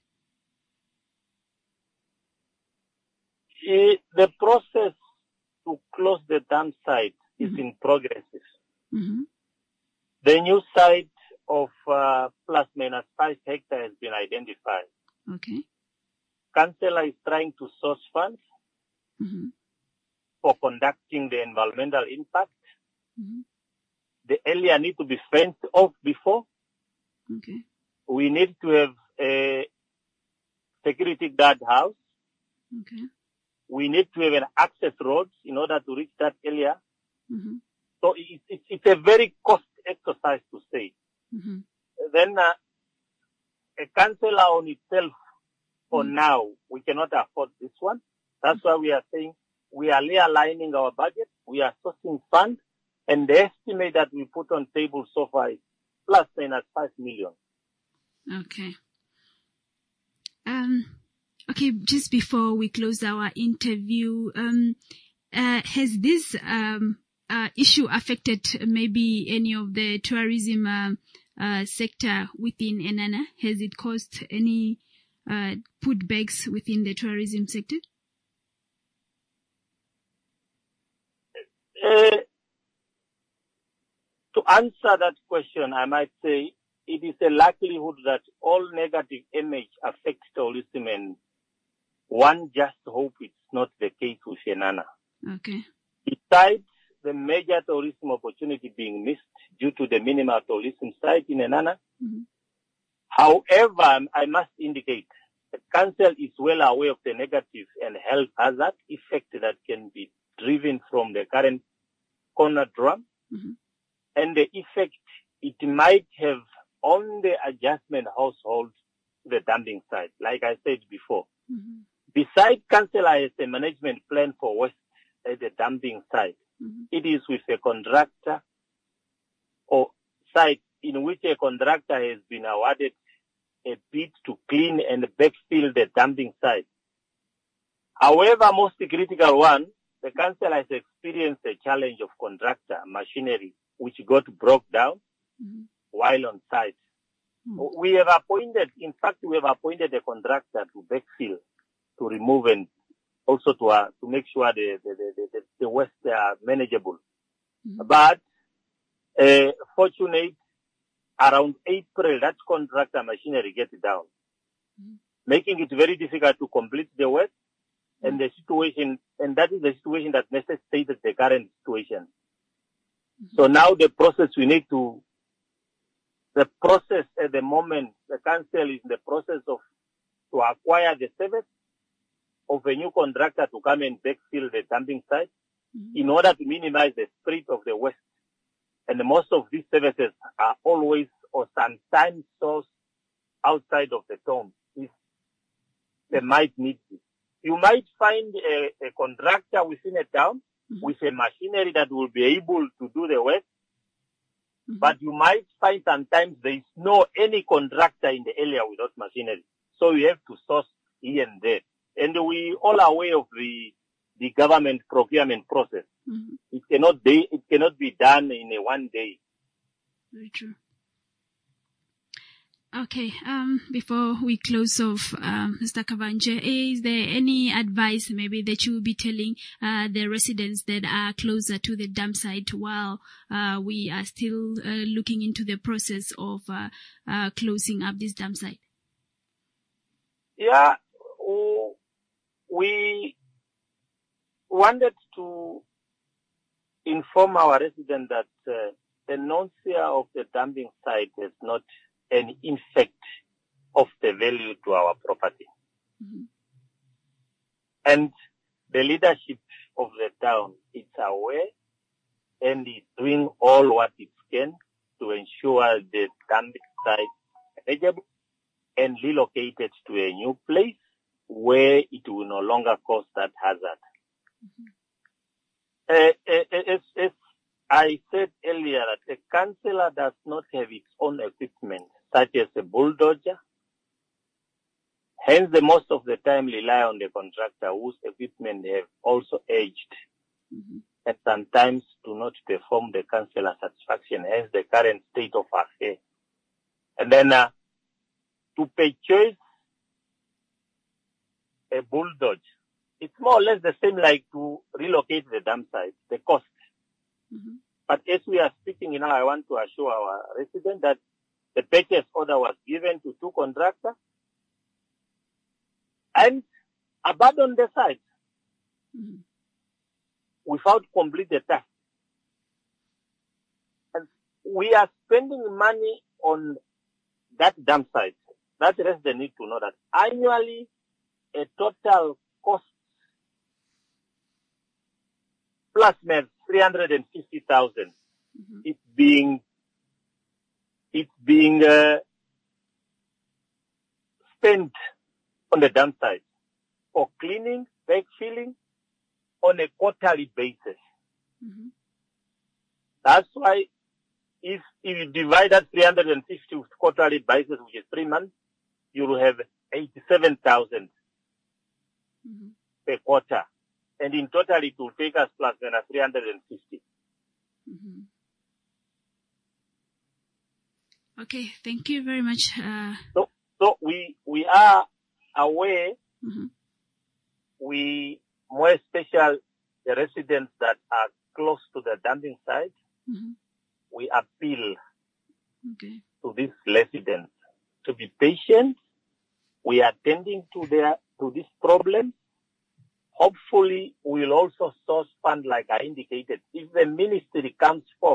The process to close the dump site is mm-hmm. in progress. Mm-hmm. The new site of plus minus 5 hectares has been identified. Okay. Councillor is trying to source funds, mm-hmm. for conducting the environmental impact. Mm-hmm. The area need to be fenced off before. Okay. We need to have a security guard house. Okay. We need to have an access road in order to reach that area. Mm-hmm. So it's a very cost exercise to say. Mm-hmm. Then a councillor on itself, for now, we cannot afford this one. That's why we are saying we are realigning our budget. We are sourcing funds, and the estimate that we put on table so far is plus minus 5 million. Okay. Okay, just before we close our interview, has this issue affected maybe any of the tourism sector within Enana? Has it caused any putbacks within the tourism sector? To answer that question, I might say it is a likelihood that all negative image affects tourism, and one just hope it's not the case with Enana. Okay. Besides the major tourism opportunity being missed due to the minimal tourism site in Enana, however, I must indicate the council is well aware of the negative and health hazard effect that can be driven from the current corner drum and the effect it might have on the adjustment household to the dumping site. Like I said before, besides council has a management plan for waste at the dumping site, it is with a contractor or site in which a contractor has been awarded a bid to clean and backfill the dumping site. However, most critical one, the council has experienced a challenge of contractor machinery which got broke down while on site. We have appointed a contractor to backfill, to remove and also to make sure the waste are manageable. But fortunately, around April, that contractor machinery gets down, making it very difficult to complete the work, and the situation, and that is the situation that necessitated the current situation. So now the process at the moment, the council is in the process of to acquire the service of a new contractor to come and backfill the dumping site in order to minimize the spread of the waste. And most of these services are always or sometimes sourced outside of the town if they might need it. You might find a contractor within a town with a machinery that will be able to do the work, but you might find sometimes there is no any contractor in the area without machinery. So you have to source here and there. And we all are aware of the government procurement process. It cannot be done in a one day. Very true. Okay, before we close off, Mr. Kavanje, is there any advice maybe that you will be telling the residents that are closer to the dump site while we are still looking into the process of closing up this dump site? Yeah, we wanted to inform our residents that the non-sale of the dumping site has not an effect of the value to our property. And the leadership of the town is aware and is doing all what it can to ensure the dumping site is manageable and relocated to a new place where it will no longer cause that hazard. As I said earlier, that the councillor does not have its own equipment, such as a bulldozer. Hence, most of the time rely on the contractor whose equipment have also aged and sometimes do not perform the councillor satisfaction, hence the current state of affairs. And then to purchase a bulldozer, it's more or less the same like to relocate the dump site, the cost. But as we are speaking now, I want to assure our residents that the purchase order was given to 2 contractors and abandoned the site. without complete task. And we are spending money on that dam site. That residents need to know that annually a total cost plus maybe 350,000. It's being spent on the dam site for cleaning, backfilling on a quarterly basis. That's why if you divide that 350 quarterly basis, which is 3 months, you will have 87,000 per quarter. And in total, it will take us plus then 350. Okay, thank you very much. So we are aware, we more special the residents that are close to the dumping site, we appeal to these residents to be patient. We are attending to this problem. Hopefully, we will also source fund like I indicated. If the ministry comes forth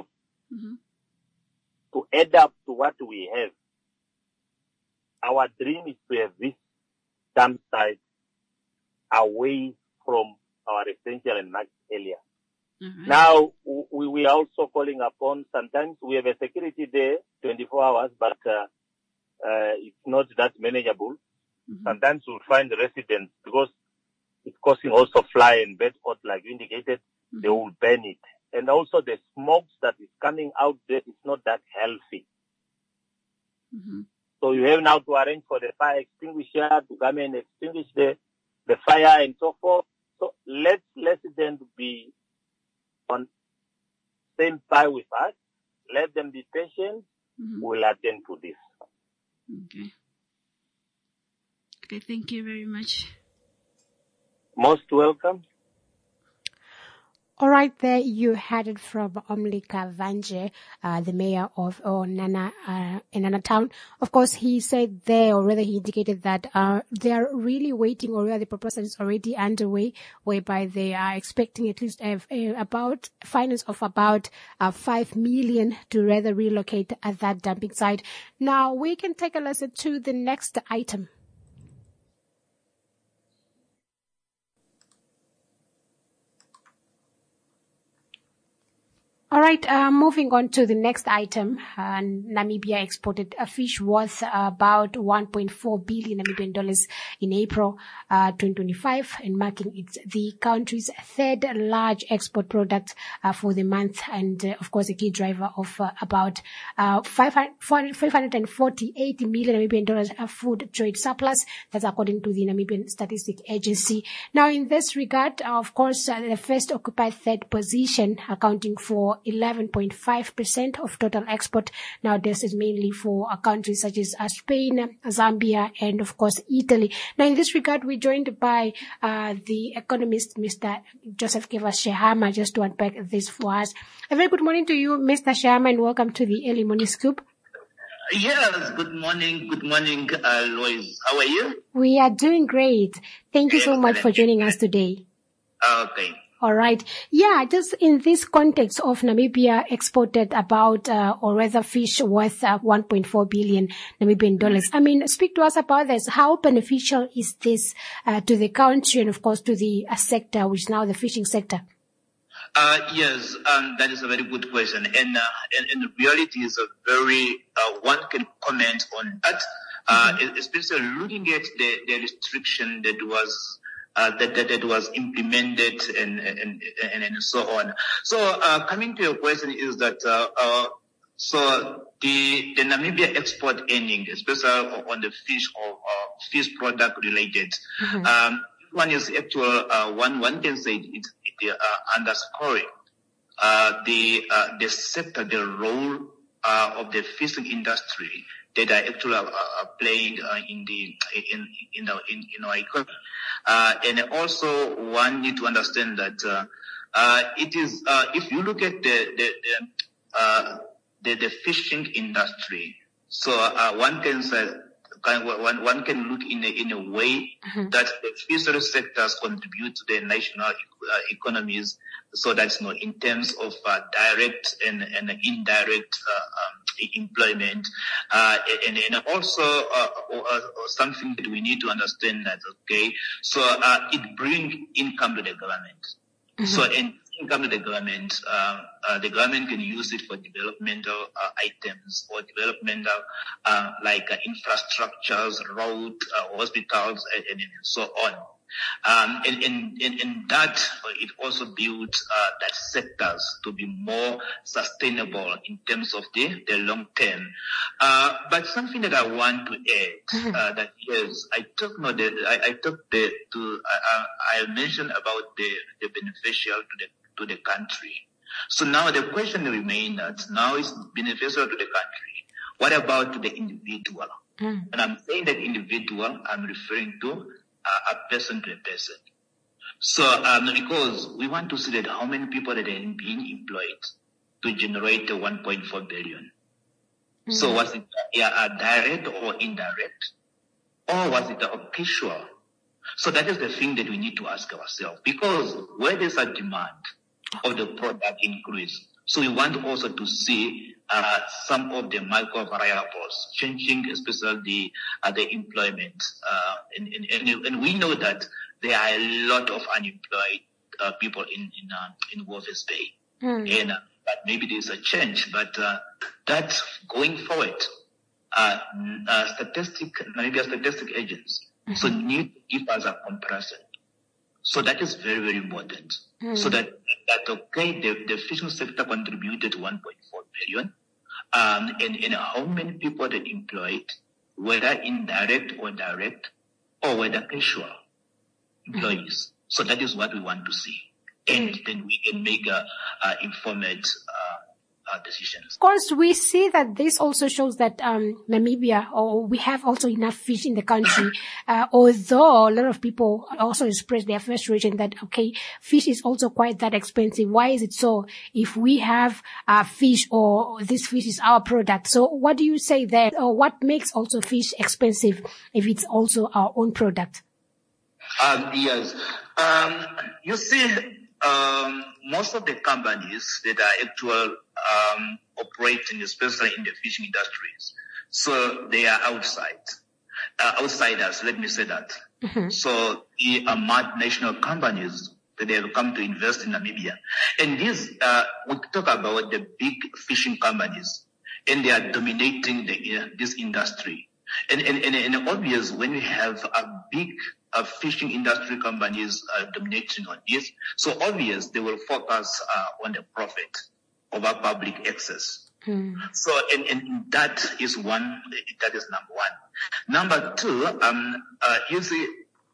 to add up to what we have, our dream is to have this dump site away from our residential and market area. Now, we are also calling upon, sometimes we have a security there, 24 hours, but it's not that manageable. Sometimes we'll find the residents, because it's causing also fly and bed odor, like you indicated, they will burn it. And also the smokes that is coming out there is not that healthy. So you have now to arrange for the fire extinguisher to come and extinguish the fire and so forth. So let residents be on same side with us. Let them be patient. We'll attend to this. Okay, thank you very much. Most welcome. All right, there you had it from Omlika Vanje, the mayor of Enana Town. Of course, he said there, or rather he indicated that they are really waiting, or rather the proposal is already underway, whereby they are expecting at least about finance of about 5 million to rather relocate at that dumping site. Now we can take a listen to the next item. All right, moving on to the next item. Namibia exported a fish worth about 1.4 billion Namibian dollars in April 2025, and marking it the country's third large export product for the month, and of course a key driver of about 548 million Namibian dollars food trade surplus. That's according to the Namibian Statistics Agency. Now, in this regard, of course, the first occupied third position, accounting for 11.5% of total export. Now, this is mainly for countries such as Spain, Zambia, and of course Italy. Now, in this regard, we're joined by the economist, Mr. Joseph Kivas Shehama, just to unpack this for us. A very good morning to you, Mr. Shehama, and welcome to the Early Morning Scoop. Yes, good morning, Lois. How are you? We are doing great. Thank you so much for joining us today. Okay. All right. Yeah, just in this context of Namibia exported about, or rather fish worth 1.4 billion Namibian dollars. I mean, speak to us about this. How beneficial is this to the country and, of course, to the sector, which is now the fishing sector? Yes, that is a very good question. And the reality is a very, one can comment on that, especially looking at the restriction that was that was implemented and so on. So, coming to your question is that, so the Namibia export earning, especially on the fish or fish product related, one is actual, one can say it underscoring, the sector, the role, of the fishing industry that are actually playing in our economy. And also one need to understand that it is if you look at the fishing industry, so one can say one can look in a way that the fishery sectors contribute to the national economies So that's in terms of direct and indirect employment, and also something that we need to understand that, okay, so it brings income to the government. Mm-hmm. So in income to the government can use it for developmental items or developmental like infrastructures, road, hospitals, and so on. And that it also builds that sectors to be more sustainable in terms of the long term. But something that I want to add that yes, I mentioned about the beneficial to the country. So now the question remains that now it's beneficial to the country. What about the individual? And I'm saying that individual, I'm referring to a person to a person. So, because we want to see that how many people that are being employed to generate the 1.4 billion. So was it direct or indirect? Or was it occasional? So that is the thing that we need to ask ourselves. Because where there's a demand of the product increase, so we want also to see some of the micro variables changing, especially the employment. And we know that there are a lot of unemployed people in Walvis Bay. And but maybe there's a change, but that going forward, statistic agents so need to give us a comparison. So that is very, very important. So that okay, the fishing sector contributed 1.4 billion, and how many people are employed, whether indirect or direct, or whether casual employees. So that is what we want to see, and then we can make informed decisions. Of course, we see that this also shows that Namibia, or we have also enough fish in the country, although a lot of people also express their frustration that, okay, fish is also quite that expensive. Why is it so? If we have fish, or this fish is our product. So what do you say there? Or what makes also fish expensive if it's also our own product? Yes. You see, most of the companies that are actual operating, especially in the fishing industries, so they are outsiders, let me say that. So the multinational companies that they have come to invest in Namibia. And these, we talk about the big fishing companies, and they are dominating this industry. And obvious when we have a big fishing industry companies dominating on this, so obvious they will focus on the profit over public access. So, and that is one, that is number one. Number two, you see,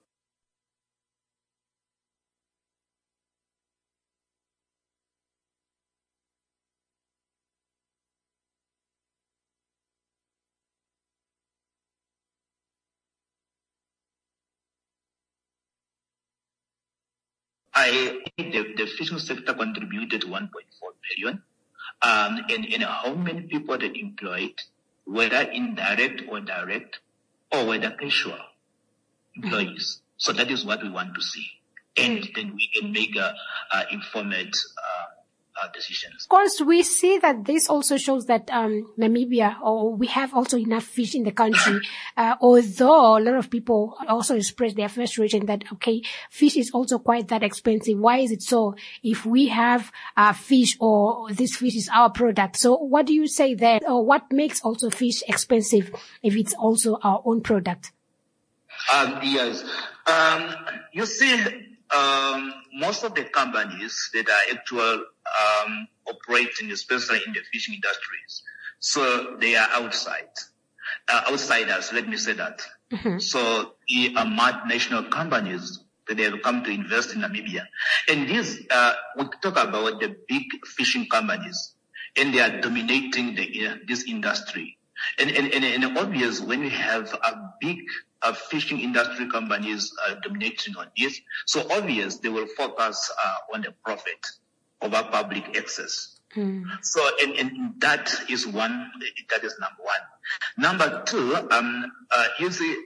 the fishing sector contributed 1.4 billion, and how many people are employed, whether indirect or direct, or whether casual employees. So that is what we want to see, and then we can make informed decisions. Of course, we see that this also shows that Namibia, or we have also enough fish in the country, although a lot of people also express their frustration that, okay, fish is also quite that expensive. Why is it so? If we have fish, or this fish is our product. So what do you say there? Or what makes also fish expensive if it's also our own product? Yes. You see, most of the companies that are actual operating, especially in the fishing industries, so they are outsiders, let me say that. So the multinational companies that they have come to invest in Namibia. And these, we talk about the big fishing companies, and they are dominating this industry. And obvious when we have a big fishing industry companies dominating on this, so obvious they will focus on the profit over public access. So, and that is one, that is number one. Number two, you see,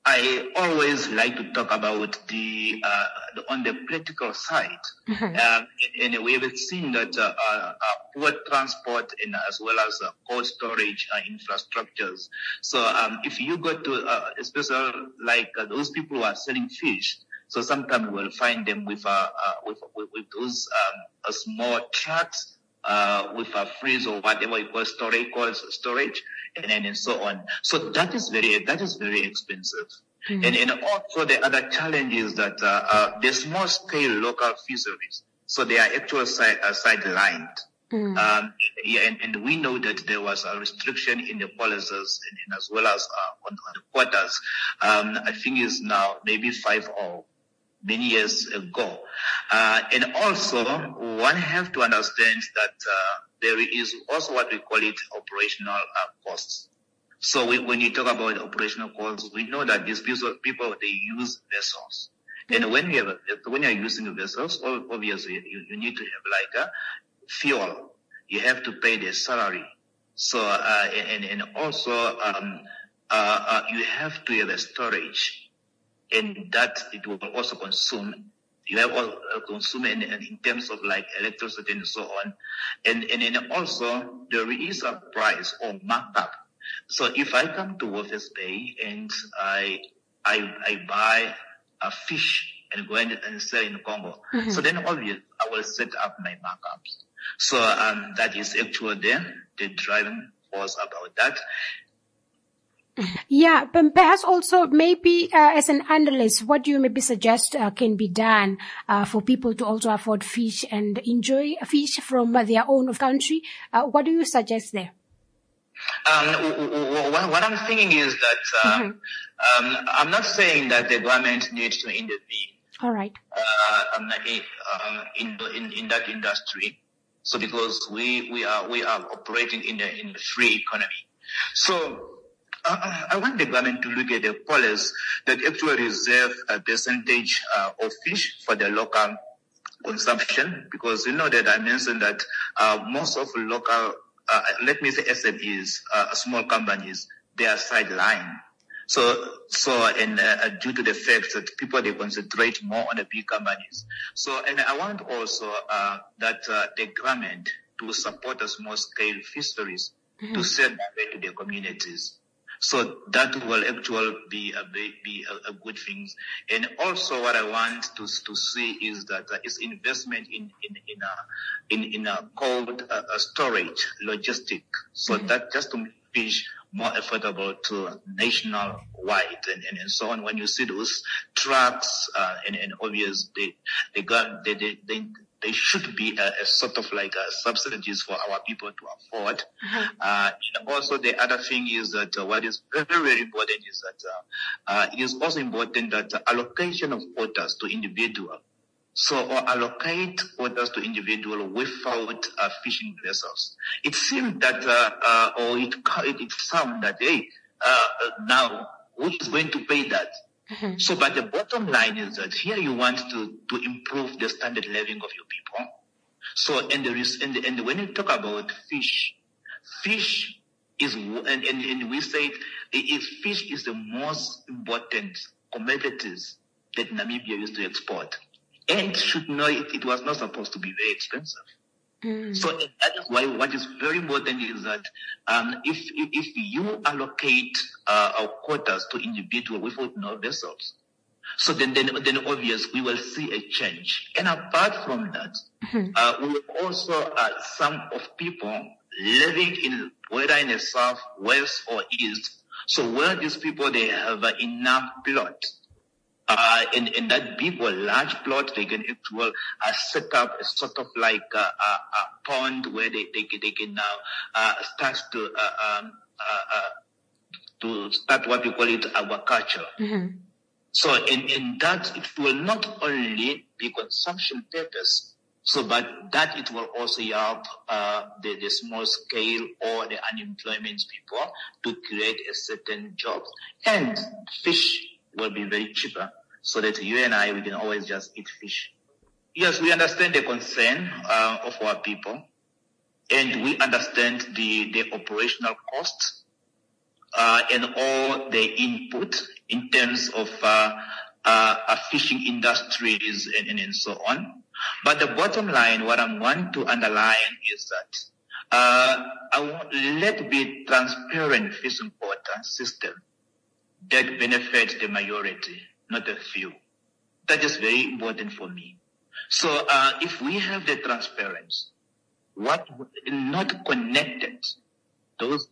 I always like to talk about on the political side. And we have seen that poor transport and as well as cold storage infrastructures. So if you go to especially like those people who are selling fish, so sometimes we will find them with those small trucks with a freeze or whatever you call storage, and so on. So that is very expensive. And also the other challenge is that the small scale local fisheries, so they are actually sidelined. And we know that there was a restriction in the policies and as well as on the quotas. I think it's now maybe 5 or many years ago. And also, one have to understand that there is also what we call it operational costs. So when you talk about operational costs, we know that these people they use vessels. And when you're using vessels, obviously you need to have like a fuel. You have to pay their salary. So and also you have to have a storage. And that it will also consume. You have all consume in terms of like electricity and so on. And then also there is a price or markup. So if I come to Walvis Bay and I buy a fish and go and sell in Congo, so then obviously I will set up my markups. So that is actually the driving force about that. Yeah, but perhaps also maybe as an analyst, what do you maybe suggest can be done for people to also afford fish and enjoy fish from their own country? What do you suggest there? What I'm thinking is that I'm not saying that the government needs to intervene. All right. In that industry, so because we are operating in the free economy, so. I want the government to look at the policies that actually reserve a percentage of fish for the local consumption, because you know that I mentioned that most of local, let me say SMEs, small companies, they are sidelined. So due to the fact that people they concentrate more on the big companies. So and I want also that the government to support the small scale fisheries to send that to the communities. So that will actually be a good thing. And also what I want to see is that is investment in a cold storage logistic. So that just to make fish more affordable to nationwide and so on. When you see those trucks and obvious they should be a sort of like subsidies for our people to afford. And also the other thing is that what is very, very important is that it is also important that allocation of quotas to individual. So or allocate quotas to individual without fishing vessels. It seems that or it sounds that now who is going to pay that? So, but the bottom line is that here you want to improve the standard living of your people. So, and when you talk about fish is, and we say fish is the most important commodities that Namibia used to export. And should know it was not supposed to be very expensive. So that is why what is very important is that if you allocate quotas to individual without no vessels, so then obvious we will see a change. And apart from that, we will also some of people living in whether in the south, west, or east. So where these people they have enough plot. In that big or large plot, they can actually set up a sort of like a pond where they can now start to start what we call it aquaculture. So in that it will not only be consumption purpose, so but that it will also help the small scale or the unemployment people to create a certain job, and fish will be very cheaper, so that you and I, we can always just eat fish. Yes, we understand the concern of our people, and we understand the operational costs. and all the input in terms of fishing industries and so on. But the bottom line, what I want to underline is that let be transparent fishing quota system that benefits the majority, not the few. That is very important for me. So if we have the transparency, what not connected, those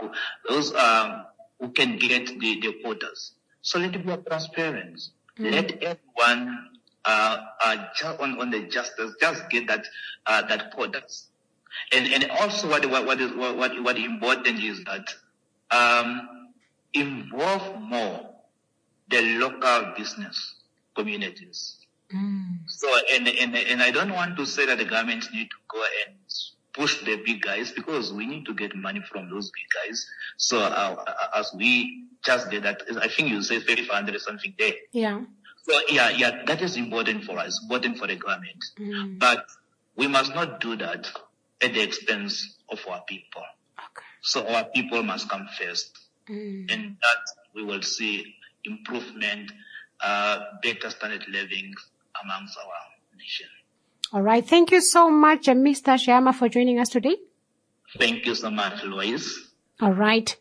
who can get the quotas. So let it be transparent. Let everyone on the justice just get that quotas. And also what important is that involve more the local business communities. So and I don't want to say that the government need to go and push the big guys, because we need to get money from those big guys. So as we just did that, I think you said 500 something there. Yeah. So yeah, that is important for us, important for the government. But we must not do that at the expense of our people. Okay. So our people must come first, and that we will see improvement, better standard living amongst our nation. All right. Thank you so much, Mr. Shayama, for joining us today. Thank you so much, Lois. All right.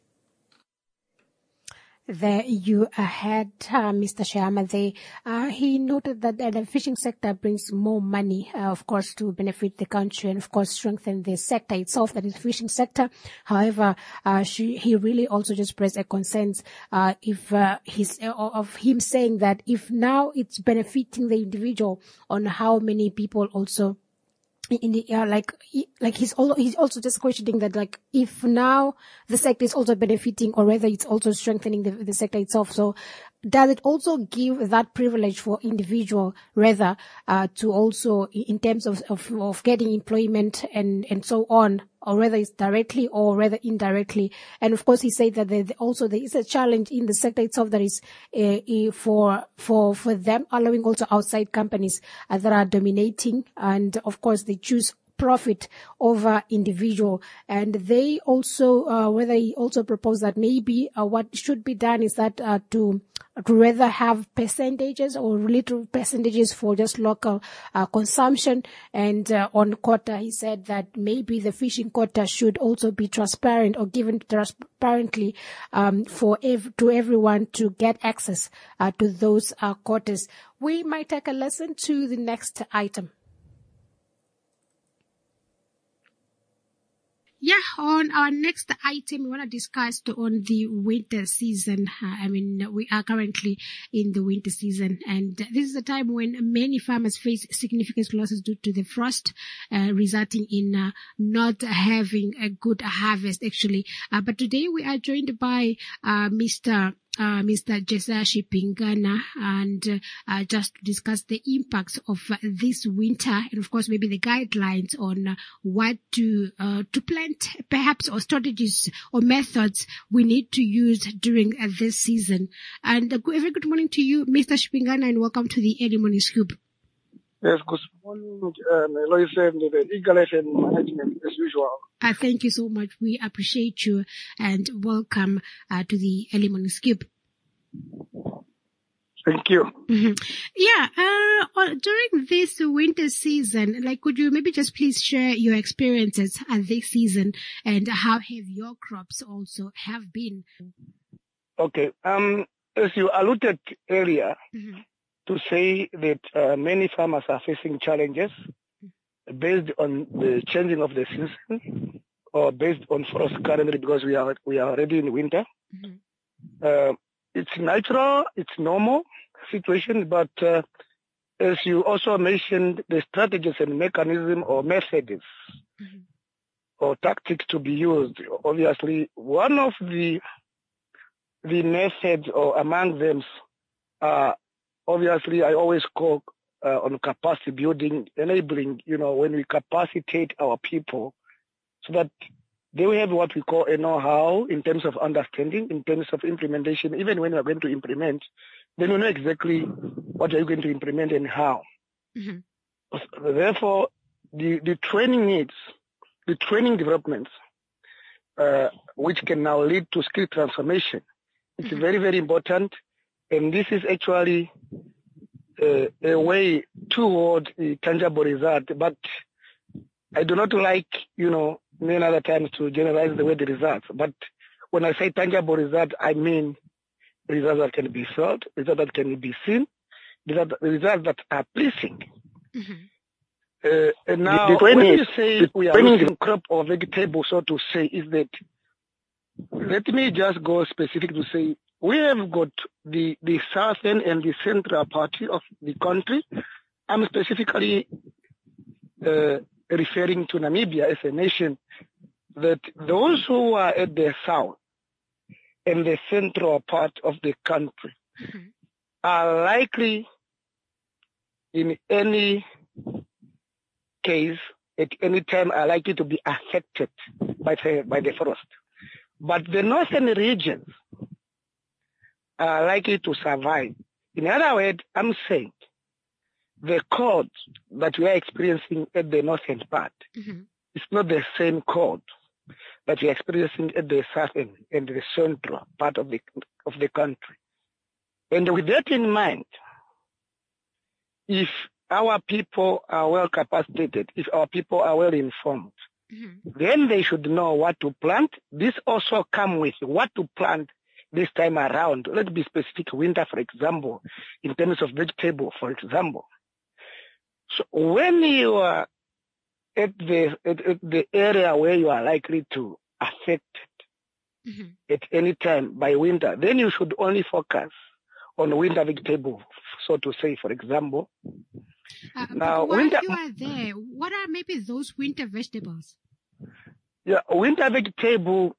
There you had Mr. Shayama there. He noted that the fishing sector brings more money, of course, to benefit the country and, of course, strengthen the sector itself, that is fishing sector. However, he really also just expressed a concern of him saying that if now it's benefiting the individual, on how many people also in the he's also just questioning that, like, if now the sector is also benefiting, or whether it's also strengthening the sector itself. So does it also give that privilege for individual rather to also in terms of getting employment and so on, or whether it's directly or rather indirectly? And of course, he said that there is a challenge in the sector itself, that is for them allowing also outside companies that are dominating, and of course they choose profit over individual. And they also, whether he also proposed that maybe what should be done is that to rather have percentages or little percentages for just local consumption. And on quota, he said that maybe the fishing quota should also be transparent, or given transparently to everyone to get access to those quotas. We might take a listen to the next item. Yeah, on our next item, we want to discuss on the winter season. We are currently in the winter season, and this is a time when many farmers face significant losses due to the frost, resulting in not having a good harvest, actually. But today we are joined by Mr. Jesa Shipingana, and just to discuss the impacts of this winter, and of course maybe the guidelines on what to plant, perhaps, or strategies or methods we need to use during this season. And a very good morning to you, Mr. Shipingana, and welcome to the Early Morning Scoop. Yes, good morning, Lois, and the Eagle FM management as usual. Thank you so much. We appreciate you, and welcome to the Early Morning Scoop. Thank you. Mm-hmm. Yeah, during this winter season, could you maybe just please share your experiences at this season, and how have your crops also have been? Okay. As you alluded earlier, to say that many farmers are facing challenges based on the changing of the season, or based on frost currently, because we are already in winter. It's natural, it's normal situation, but as you also mentioned, the strategies and mechanism or methods or tactics to be used. Obviously, one of the methods, or among them, obviously I always call on capacity building, enabling, when we capacitate our people so that they will have what we call a know-how in terms of understanding, in terms of implementation. Even when we are going to implement, then we know exactly what are you going to implement and how. Therefore, the training needs, the training developments which can now lead to skill transformation. It's very, very important. And this is actually a way toward a tangible result. But I do not like, many other times to generalize the word results. But when I say tangible result, I mean results that can be felt, results that can be seen, results that are pleasing. And now, when you say we are losing crop or vegetable, so to say, is that, let me just go specific to say, we have got the southern and the central part of the country. I'm specifically referring to Namibia as a nation, that those who are at the south and the central part of the country are likely, in any case, at any time, are likely to be affected by the forest. But the northern regions are likely to survive. In other words, I'm saying the cold that we are experiencing at the northern part is not the same cold that we are experiencing at the southern and the central part of the country. And with that in mind, if our people are well capacitated, if our people are well informed, then they should know what to plant. This also comes with what to plant this time around. Let's be specific, winter, for example, in terms of vegetable, for example. So when you are at the area where you are likely to affect at any time by winter, then you should only focus on winter vegetable, so to say, for example. Now, while you are there, what are maybe those winter vegetables? Yeah, winter vegetable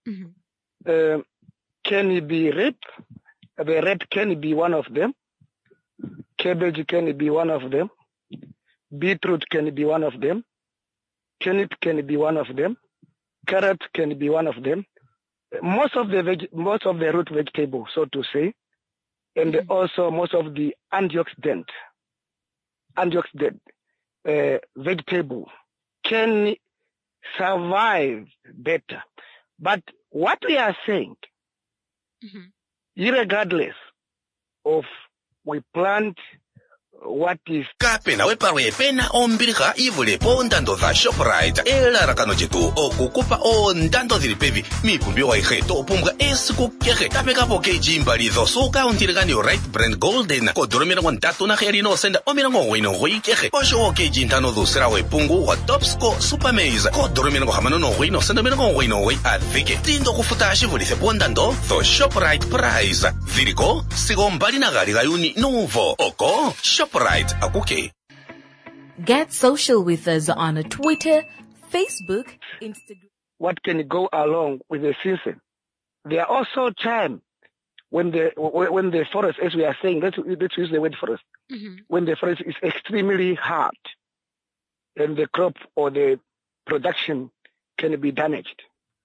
can be red. The red can be one of them. Cabbage can be one of them. Beetroot can be one of them. Turnip can be one of them. Carrot can be one of them. Most of the root vegetable, so to say, and also most of the antioxidant vegetable can survive better. But what we are saying, irregardless of we plant what is kapena weparwe pena ombirika ivulepo ondando za Shoprite elarakano jetu okukupa ondando zilipevi mipumbi wa iheto opumbwa esikukehe tapekapo keji mbalizo suka untirigani right brand golden kodoromira wantatu na heri no senda omira wino huikehe osho keji ntano dhusira wepungu wa topsco super maize kodoromira hamano no wino senda mira wino hui adhike tindo kufuta shivulise pondando the Shoprite price viriko sigo mbali na gari gayuni nuvo oko Shoprite akuke. Get social with us on Twitter, Facebook, Instagram. What can go along with the season? There are also times when the forest, as we are saying, let's use the word forest, when the forest is extremely hard and the crop or the production can be damaged.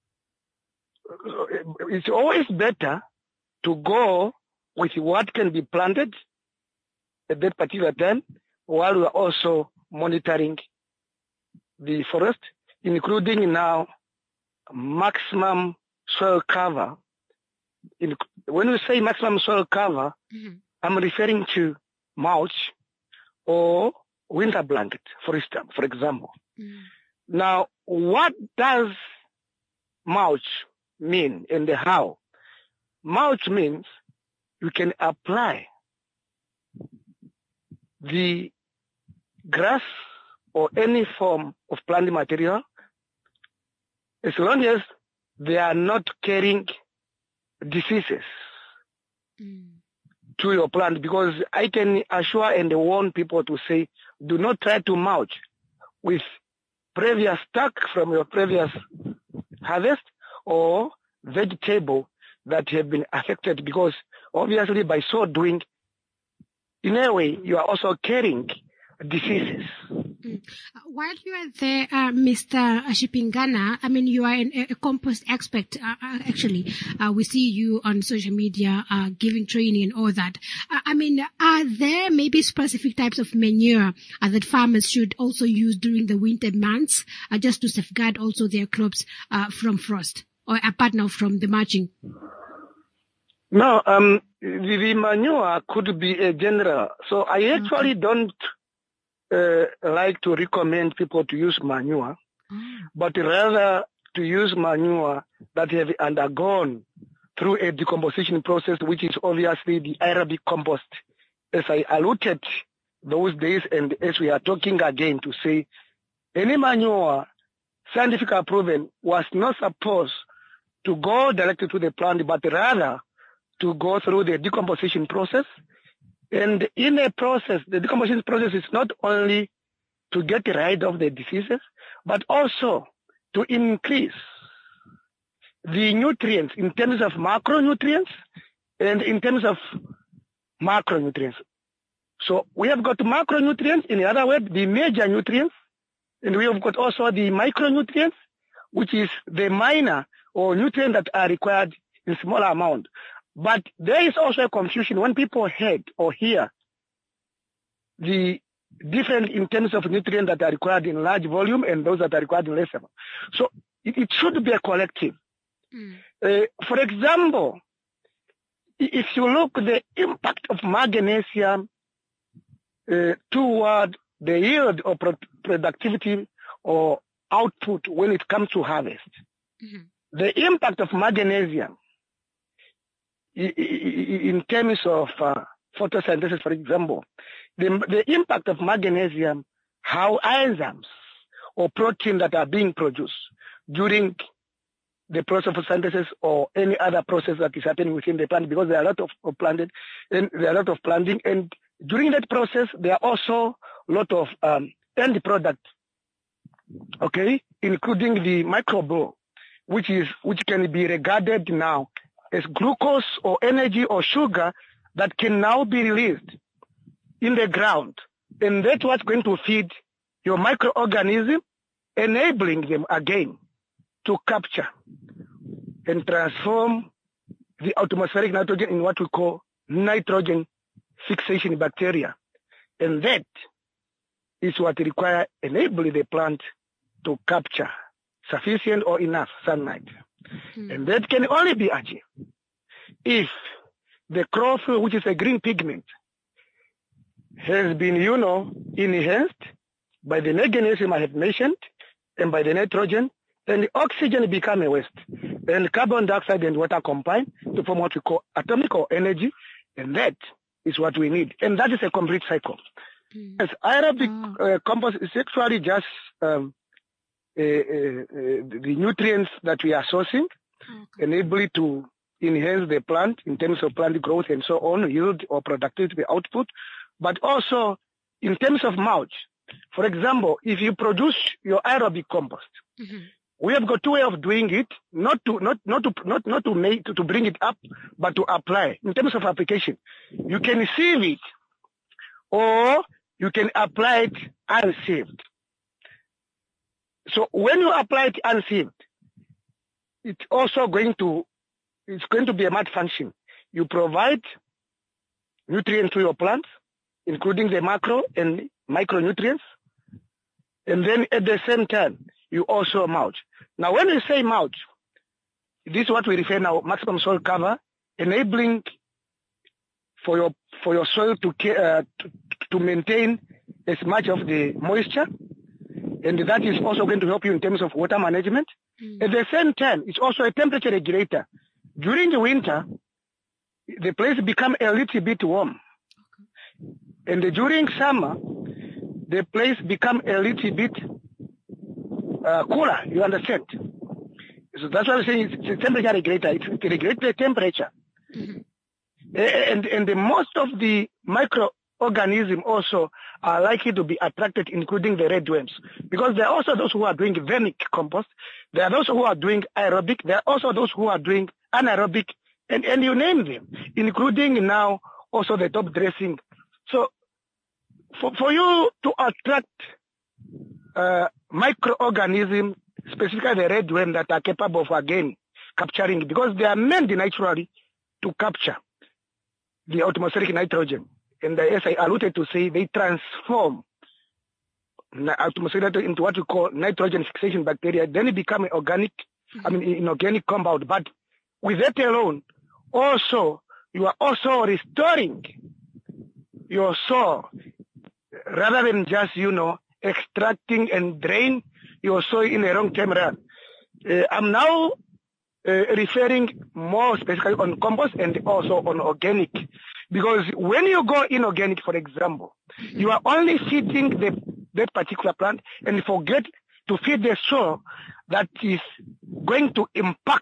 It's always better to go with what can be planted at that particular time, while we are also monitoring the forest, including now maximum soil cover. When we say maximum soil cover, I'm referring to mulch or winter blanket, for example. Now, what does mulch mean and how? Mulch means you can apply the grass or any form of plant material as long as they are not carrying diseases to your plant, because I can assure and warn people to say, do not try to mulch with previous stock from your previous harvest or vegetable that have been affected, because obviously by so doing, in a way, you are also carrying diseases. While you are there, Mr. Shipingana, I mean, you are a compost expert, actually. We see you on social media, giving training and all that. I mean, are there maybe specific types of manure that farmers should also use during the winter months, just to safeguard also their crops from frost? or a partner from the mulching? No, the manure could be a general. So I actually don't like to recommend people to use manure, but rather to use manure that have undergone through a decomposition process, which is obviously the aerobic compost, as I alluded those days, and as we are talking again to say, any manure scientifically proven was not supposed to go directly to the plant, but rather to go through the decomposition process. And in a process, the decomposition process is not only to get rid of the diseases, but also to increase the nutrients in terms of macronutrients and in terms of macronutrients. So we have got macronutrients, in other words, the major nutrients, and we have got also the micronutrients, which is the minor or nutrients that are required in smaller amount. But there is also a confusion when people hear the different in terms of nutrients that are required in large volume and those that are required in less amount. So it should be a collective. For example, if you look at the impact of magnesium toward the yield or productivity or output when it comes to harvest, the impact of magnesium in terms of photosynthesis, for example, the impact of magnesium, how enzymes or protein that are being produced during the process of synthesis or any other process that is happening within the plant, because there are a lot of planting, and there are a lot of planting, and during that process there are also a lot of end product, okay, including the microbiome, which can be regarded now as glucose or energy or sugar that can now be released in the ground. And that's what's going to feed your microorganism, enabling them again to capture and transform the atmospheric nitrogen in what we call nitrogen fixation bacteria. And that is what requires enabling the plant to capture sufficient or enough sunlight. And that can only be achieved if the chlorophyll, which is a green pigment, has been, enhanced by the magnesium I have mentioned and by the nitrogen, then the oxygen become a waste. Then carbon dioxide and water combine to form what we call atomic or energy, and that is what we need. And that is a complete cycle. As aerobic compost is actually just the nutrients that we are sourcing, enabling to enhance the plant in terms of plant growth and so on, yield or productivity output, but also in terms of mulch. For example, if you produce your aerobic compost, we have got two ways of doing it, not to bring it up, but to apply. In terms of application, you can sieve it, or you can apply it unsieved. So when you apply it unsieved, it's going to be a malfunction. You provide nutrients to your plants, including the macro and micronutrients, and then at the same time, you also mulch. Now, when we say mulch, this is what we refer now maximum soil cover, enabling for your soil to maintain as much of the moisture, and that is also going to help you in terms of water management. At the same time, it's also a temperature regulator. During the winter, the place becomes a little bit warm, and during summer, the place becomes a little bit cooler, you understand? So that's what I'm saying. It's a temperature regulator. It regulates the temperature. And the most of the microorganisms also are likely to be attracted, including the red worms, because there are also those who are doing vermic compost. There are those who are doing aerobic. There are also those who are doing anaerobic, and you name them, including now also the top dressing. So for you to attract microorganisms, specifically the red worm, that are capable of, again, capturing, because they are meant naturally to capture the atmospheric nitrogen. And as I alluded to say, they transform atmospheric nitrogen into what we call nitrogen fixation bacteria. Then it becomes organic I mean, in organic compound. But with that alone, also, you are also restoring your soil rather than just, extracting and drain your soil in a long-term run. I'm now referring more specifically on compost and also on organic. Because when you go inorganic, for example, you are only feeding that particular plant and forget to feed the soil that is going to impact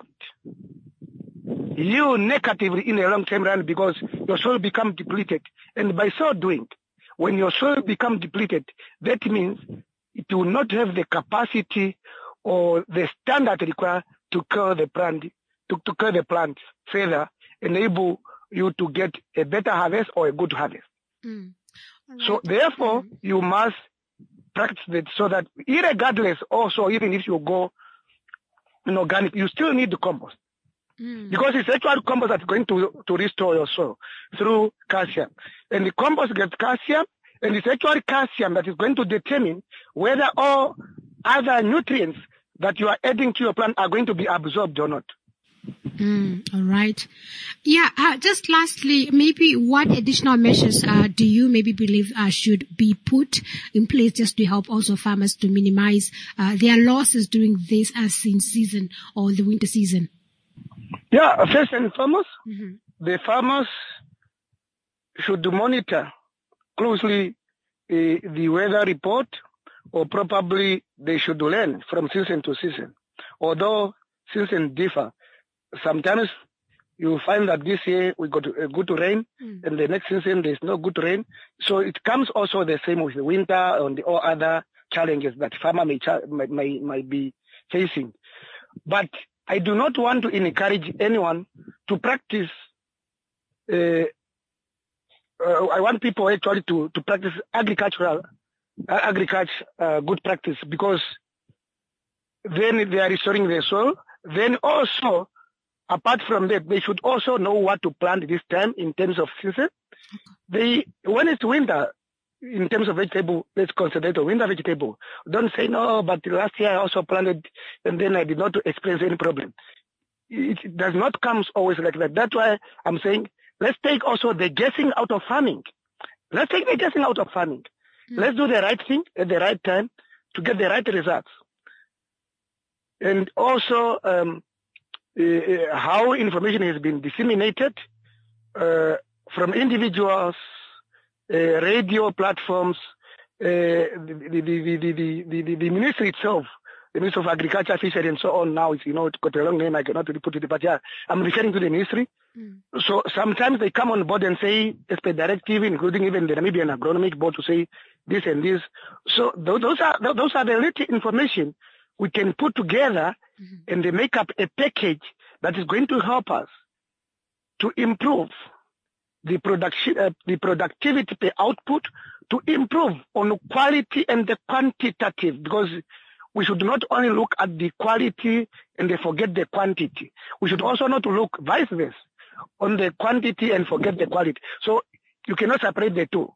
you negatively in a long-term run, because your soil becomes depleted. And by so doing, when your soil becomes depleted, that means it will not have the capacity or the standard required to kill the plant, to kill the plant further, enable you to get a better harvest or a good harvest. Right. So therefore, you must practice it so that irregardless also, even if you go in organic, you still need the compost. Because it's actual compost that's going to restore your soil through calcium. And the compost gets calcium, and it's actually calcium that is going to determine whether all other nutrients that you are adding to your plant are going to be absorbed or not. All right. Yeah. Just lastly, maybe what additional measures do you maybe believe should be put in place just to help also farmers to minimize their losses during this season or the winter season? Yeah. First and foremost, the farmers should monitor closely the weather report, or probably they should learn from season to season. Although seasons differ, sometimes you find that this year we got a good rain, and the next season there's no good rain. So it comes also the same with the winter and all other challenges that farmer might be facing. But I do not want to encourage anyone to practice. I want people actually to practice agriculture good practice, because then they are restoring their soil. Then also, apart from that, they should also know what to plant this time in terms of season. When it's winter, in terms of vegetable, let's concentrate on winter vegetable. Don't say, no, but last year I also planted and then I did not experience any problem. It does not come always like that. That's why I'm saying, let's take also the guessing out of farming. Let's take the guessing out of farming. Let's do the right thing at the right time to get the right results. And also, how information has been disseminated from individuals, radio platforms, the ministry itself, the Ministry of Agriculture, Fishery, and so on. Now it's, it's got a long name. I cannot really put it, but yeah, I'm referring to the ministry. So sometimes they come on board and say, as per directive, including even the Namibian Agronomic Board, to say this and this. So those are the little information we can put together and they make up a package that is going to help us to improve the productivity per output, to improve on the quality and the quantitative, because we should not only look at the quality and they forget the quantity. We should also not look vice versa on the quantity and forget the quality. So you cannot separate the two.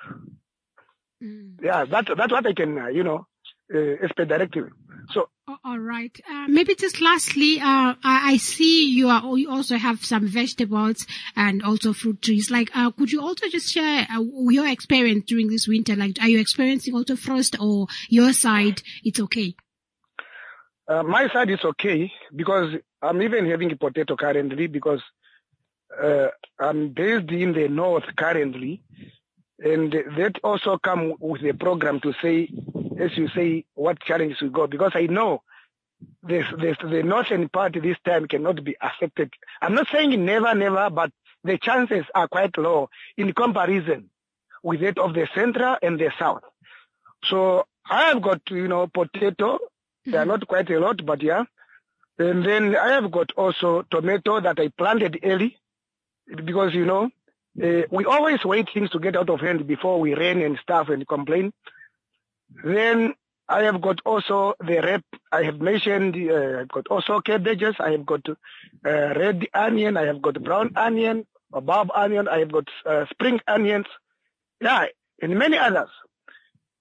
Yeah, that's what I can, expect directly. So. All right. Maybe just lastly, I see you also have some vegetables and also fruit trees. Could you also just share your experience during this winter? Are you experiencing also frost, or your side, it's okay? My side is okay, because I'm even having a potato currently, because I'm based in the north currently. And that also come with a program to say, as you say, what challenges we got, because I know the northern part this time cannot be affected. I'm not saying never, but the chances are quite low in comparison with that of the central and the south. So I have got, potato. They are not quite a lot, but yeah. And then I have got also tomato that I planted early, because, we always wait things to get out of hand before we rain and stuff and complain. Then I have got also the rep. I have mentioned, I've got also cabbages. I have got red onion. I have got brown onion, bulb onion. I have got spring onions. Yeah, and many others.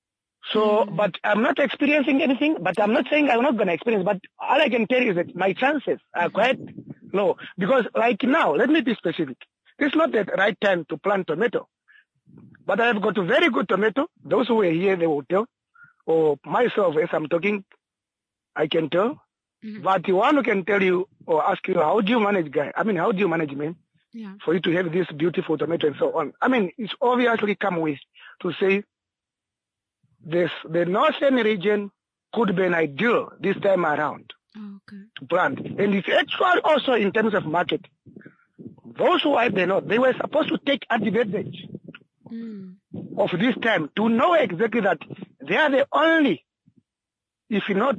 So, but I'm not experiencing anything, but I'm not saying I'm not going to experience, but all I can tell you is that my chances are quite low. Because like now, let me be specific. This is not the right time to plant tomato. But I have got a very good tomato. Those who were here, they will tell. Or myself, as I'm talking, I can tell. But one who can tell you or ask you, how do you manage, guy? I mean, how do you manage, man? Yeah. For you to have this beautiful tomato and so on. I mean, it's obviously come with to say this, the northern region could be an ideal this time around to plant. And it's actually also in terms of market. Those who are the north, they were supposed to take advantage of this time to know exactly that they are the only, if not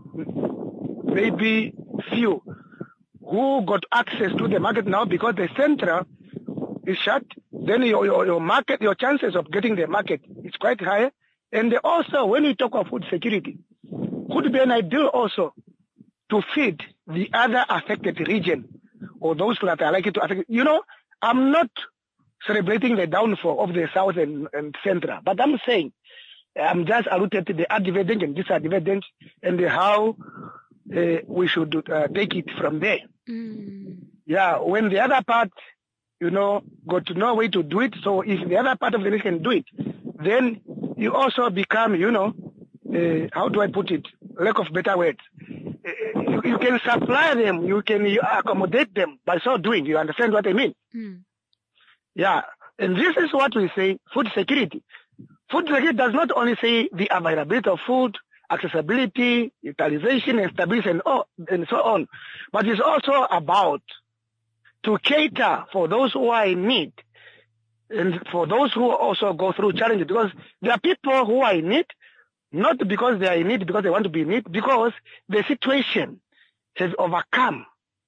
maybe few, who got access to the market now because the central is shut. Then your market, your chances of getting the market is quite high. And also, when we talk of food security, could be an ideal also to feed the other affected region or those that are likely to affect. You know, I'm not celebrating the downfall of the South and Central, but I'm saying I'm just alluding to the advantage and disadvantage and how we should take it from there. Yeah, when the other part, you know, got no way to do it, so if the other part of the nation can do it, then you also become, you know, how do I put it? Lack of better words. You can supply them, you can accommodate them by so doing. You understand what I mean? Yeah. And this is what we say, food security. Food security does not only say the availability of food, accessibility, utilization, and stability, and so on, but it's also about to cater for those who are in need and for those who also go through challenges. Because there are people who are in need, not because they are in need, because they want to be in need, because the situation has overcome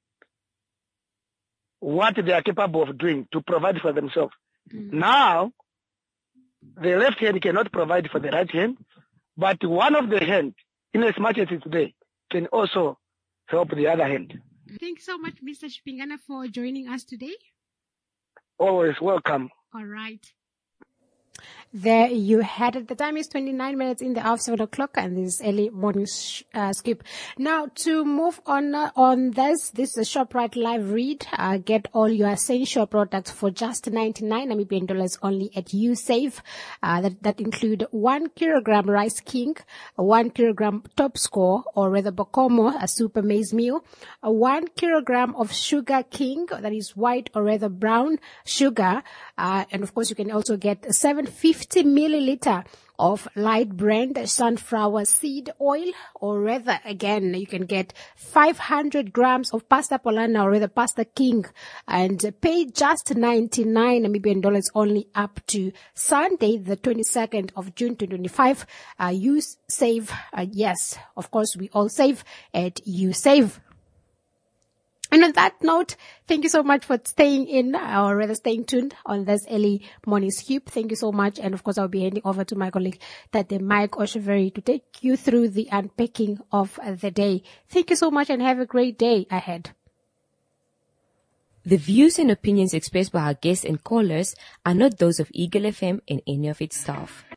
what they are capable of doing to provide for themselves. Now, the left hand cannot provide for the right hand, but one of the hand, in as much as it's today, can also help the other hand. Thank you so much, Mr. Shipingana, for joining us today. Always welcome. All right. There you had it. The time is 29 minutes in the hour of 7 o'clock, and this is early morning skip. Now, to move on this is a ShopRite live read. Get all your essential products for just 99 Namibian dollars only at USave. That include 1 kilogram Rice King, 1 kilogram Top Score, or rather Bokomo, a super maize meal, 1 kilogram of Sugar King, that is white or rather brown sugar, and of course you can also get 750 milliliter of light brand sunflower seed oil, or rather again you can get 500 grams of pasta polana, or rather pasta king, and pay just 99 Namibian dollars only up to Sunday the 22nd of June 2025. You save, yes, of course we all save at USave. And on that note, thank you so much for staying in, or rather staying tuned on this early morning scoop. Thank you so much. And of course, I'll be handing over to my colleague, Tate Mike Osheveri, to take you through the unpacking of the day. Thank you so much and have a great day ahead. The views and opinions expressed by our guests and callers are not those of Eagle FM and any of its staff.